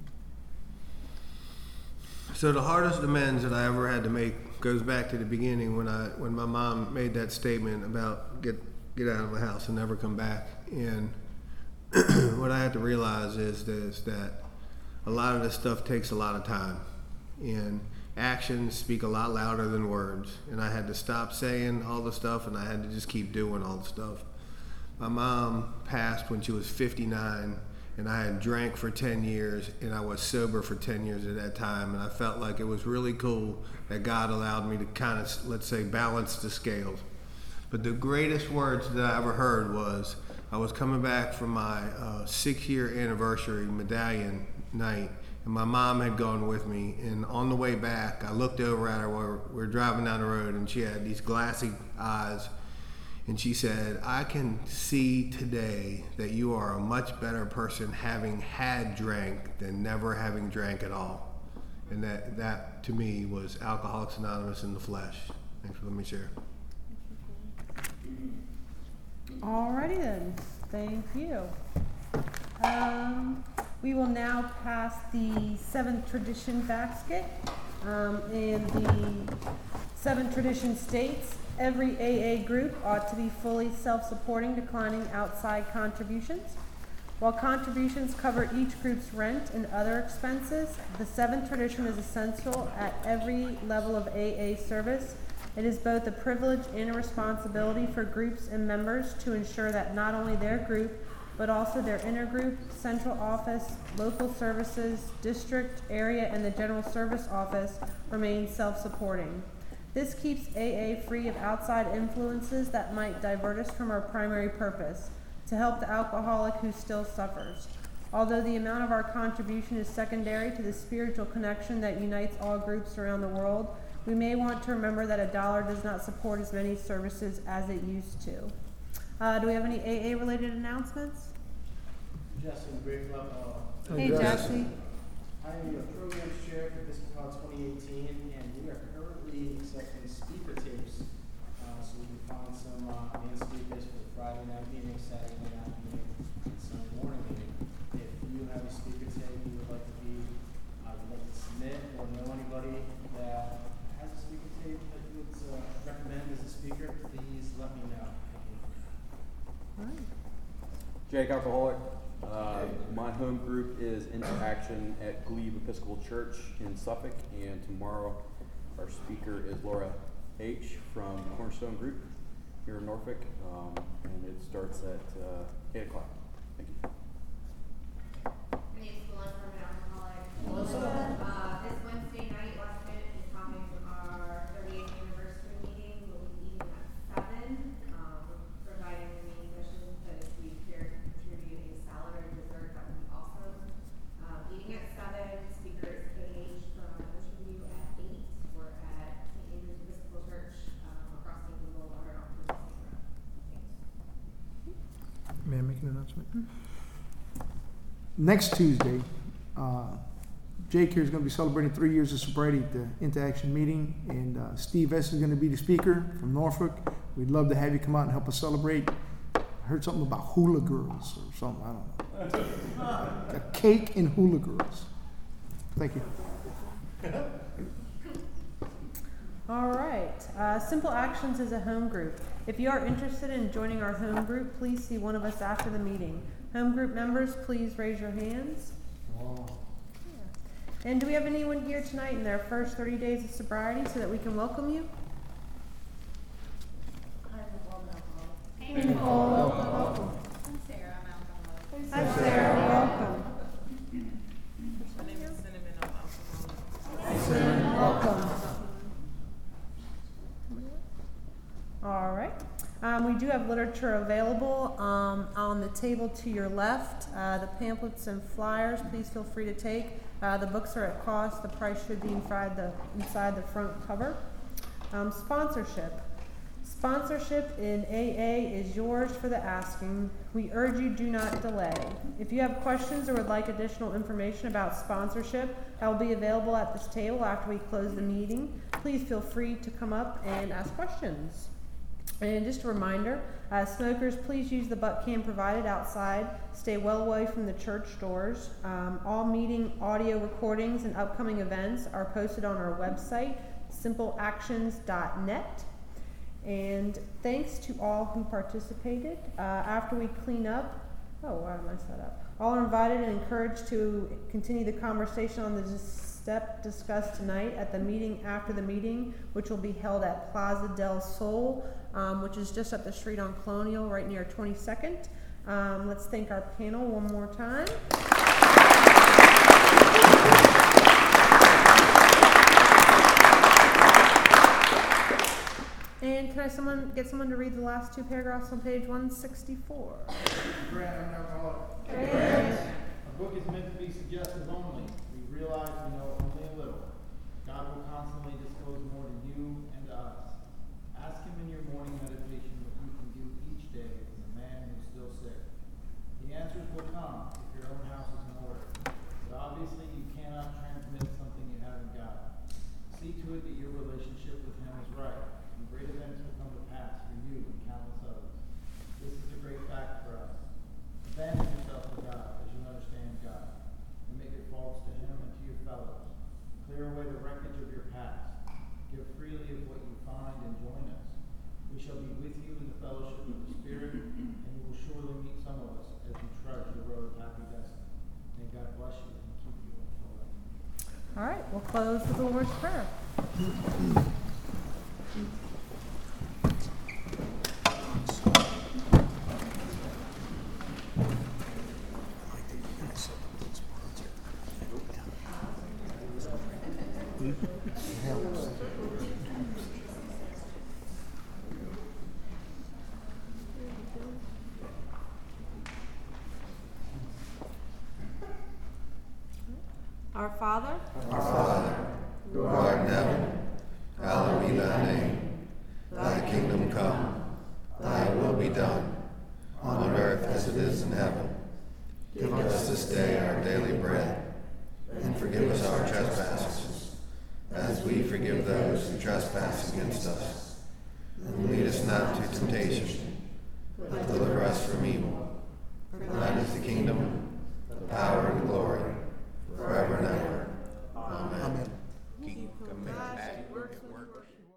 Speaker 4: So the hardest amends that I ever had to make goes back to the beginning when I when my mom made that statement about get get out of my house and never come back. And what I had to realize is this, that a lot of this stuff takes a lot of time, and actions speak a lot louder than words. And I had to stop saying all the stuff, and I had to just keep doing all the stuff. My mom passed when she was fifty-nine, and I had drank for ten years, and I was sober for ten years at that time. And I felt like it was really cool that God allowed me to kind of, let's say, balance the scales. But the greatest words that I ever heard was, I was coming back from my uh, six-year anniversary medallion night, and my mom had gone with me. And on the way back, I looked over at her while we were driving down the road, and she had these glassy eyes. And she said, "I can see today that you are a much better person having had drank than never having drank at all." And that, that to me was Alcoholics Anonymous in the flesh. Thanks for letting me share.
Speaker 1: Alrighty then, thank you. Um, we will now pass the seventh tradition basket. Um, and the seventh tradition states, every A A group ought to be fully self-supporting, declining outside contributions. While contributions cover each group's rent and other expenses, the seventh tradition is essential at every level of A A service. It is both a privilege and a responsibility for groups and members to ensure that not only their group, but also their intergroup, central office, local services, district, area, and the general service office remain self-supporting. This keeps A A free of outside influences that might divert us from our primary purpose, to help the alcoholic who still suffers. Although the amount of our contribution is secondary to the spiritual connection that unites all groups around the world, we may want to remember that a dollar does not support as many services as it used to. Uh, do we have any A A related announcements?
Speaker 5: Jesse Great Club. Uh,
Speaker 1: Hey,
Speaker 3: Jesse.
Speaker 1: Jesse.
Speaker 5: I am your program chair for Episcopal twenty eighteen, and we are currently accepting speaker tapes. Uh, so we can find some uh, main speakers for the Friday night meeting, Saturday night meeting, and Sunday morning meeting. If you have a speaker tape you would like to be, uh, would like to submit, or know anybody that has a speaker tape that you would uh, recommend as a speaker, please let me know. Thank you.
Speaker 6: Jake Alcoholic. Uh, my home group is Interaction at Glebe Episcopal Church in Suffolk, and tomorrow our speaker is Laura H. from Cornerstone Group here in Norfolk, um, and it starts at uh, eight o'clock. Thank you.
Speaker 7: My name is Melissa. I'm an alcoholic. Melissa. Uh, this Wednesday night, last minute is coming from our thirtieth anniversary meeting. We'll be eating at seven. Um, we're providing the main dishes, but if you care to contribute a salad or dessert,
Speaker 3: May I make an announcement? Next Tuesday, uh, Jake here is going to be celebrating three years of sobriety at the Into Action meeting, and uh, Steve S. is going to be the speaker from Norfolk. We'd love to have you come out and help us celebrate. I heard something about hula girls or something, I don't know. A cake and hula girls. Thank you.
Speaker 1: All right. Uh, Simple Actions is a home group. If you are interested in joining our home group, please see one of us after the meeting. Home group members, please raise your hands. Yeah. And do we have anyone here tonight in their first thirty days of sobriety so that we can welcome you?
Speaker 7: Hey,
Speaker 1: Nicole. Welcome.
Speaker 7: I'm Sarah, I'm alcoholic.
Speaker 1: Hi, Sarah. Welcome.
Speaker 8: My name is Cinnamon, I'm alcoholic.
Speaker 1: Welcome. All right. Um, we do have literature available um, on the table to your left. Uh, the pamphlets and flyers, please feel free to take. Uh, the books are at cost. The price should be inside the, inside the front cover. Um, sponsorship. Sponsorship in A A is yours for the asking. We urge you do not delay. If you have questions or would like additional information about sponsorship, that will be available at this table after we close the meeting. Please feel free to come up and ask questions. And just a reminder, uh, smokers, please use the butt can provided outside. Stay well away from the church doors. Um, all meeting audio recordings and upcoming events are posted on our website, simple actions dot net. And thanks to all who participated. Uh, after we clean up, oh, why am I set up? All are invited and encouraged to continue the conversation on the step discussed tonight at the meeting after the meeting, which will be held at Plaza del Sol, um, which is just up the street on Colonial, right near twenty-second. Um, let's thank our panel one more time. And can I someone get someone to read the last two paragraphs on page one sixty-four?
Speaker 5: Grant, I'm an alcoholic.
Speaker 1: Grant.
Speaker 5: Our book is meant to be suggestive only. We realize we know only a little. God will constantly disclose more to you and to us. Ask Him in your morning meditation what you can do each day for the man who's still sick. The answers will come if your own house is in order. But obviously you cannot transmit something you haven't got. See to it that your relationship with Him is right. And great events will come to pass for you and countless others. This is a great fact for us. Abandon yourself to God as you understand God. Admit your faults to Him and to your fellows. Clear away the wreckage of your past. Give freely of what you find and join us. We shall be with you in the fellowship of the Spirit, and you will surely meet some of us as you trudge the road of happy destiny. May God bless you and keep you until then.
Speaker 1: All right, we'll close with the Lord's Prayer. Our Father,
Speaker 2: Our Father, who art in heaven, hallowed be thy name. Thy kingdom come, thy will be done, on earth as it is in heaven. Give us this day our daily bread, and forgive us our trespasses, as we forgive those who trespass against us. And lead us not into temptation, but deliver us from evil.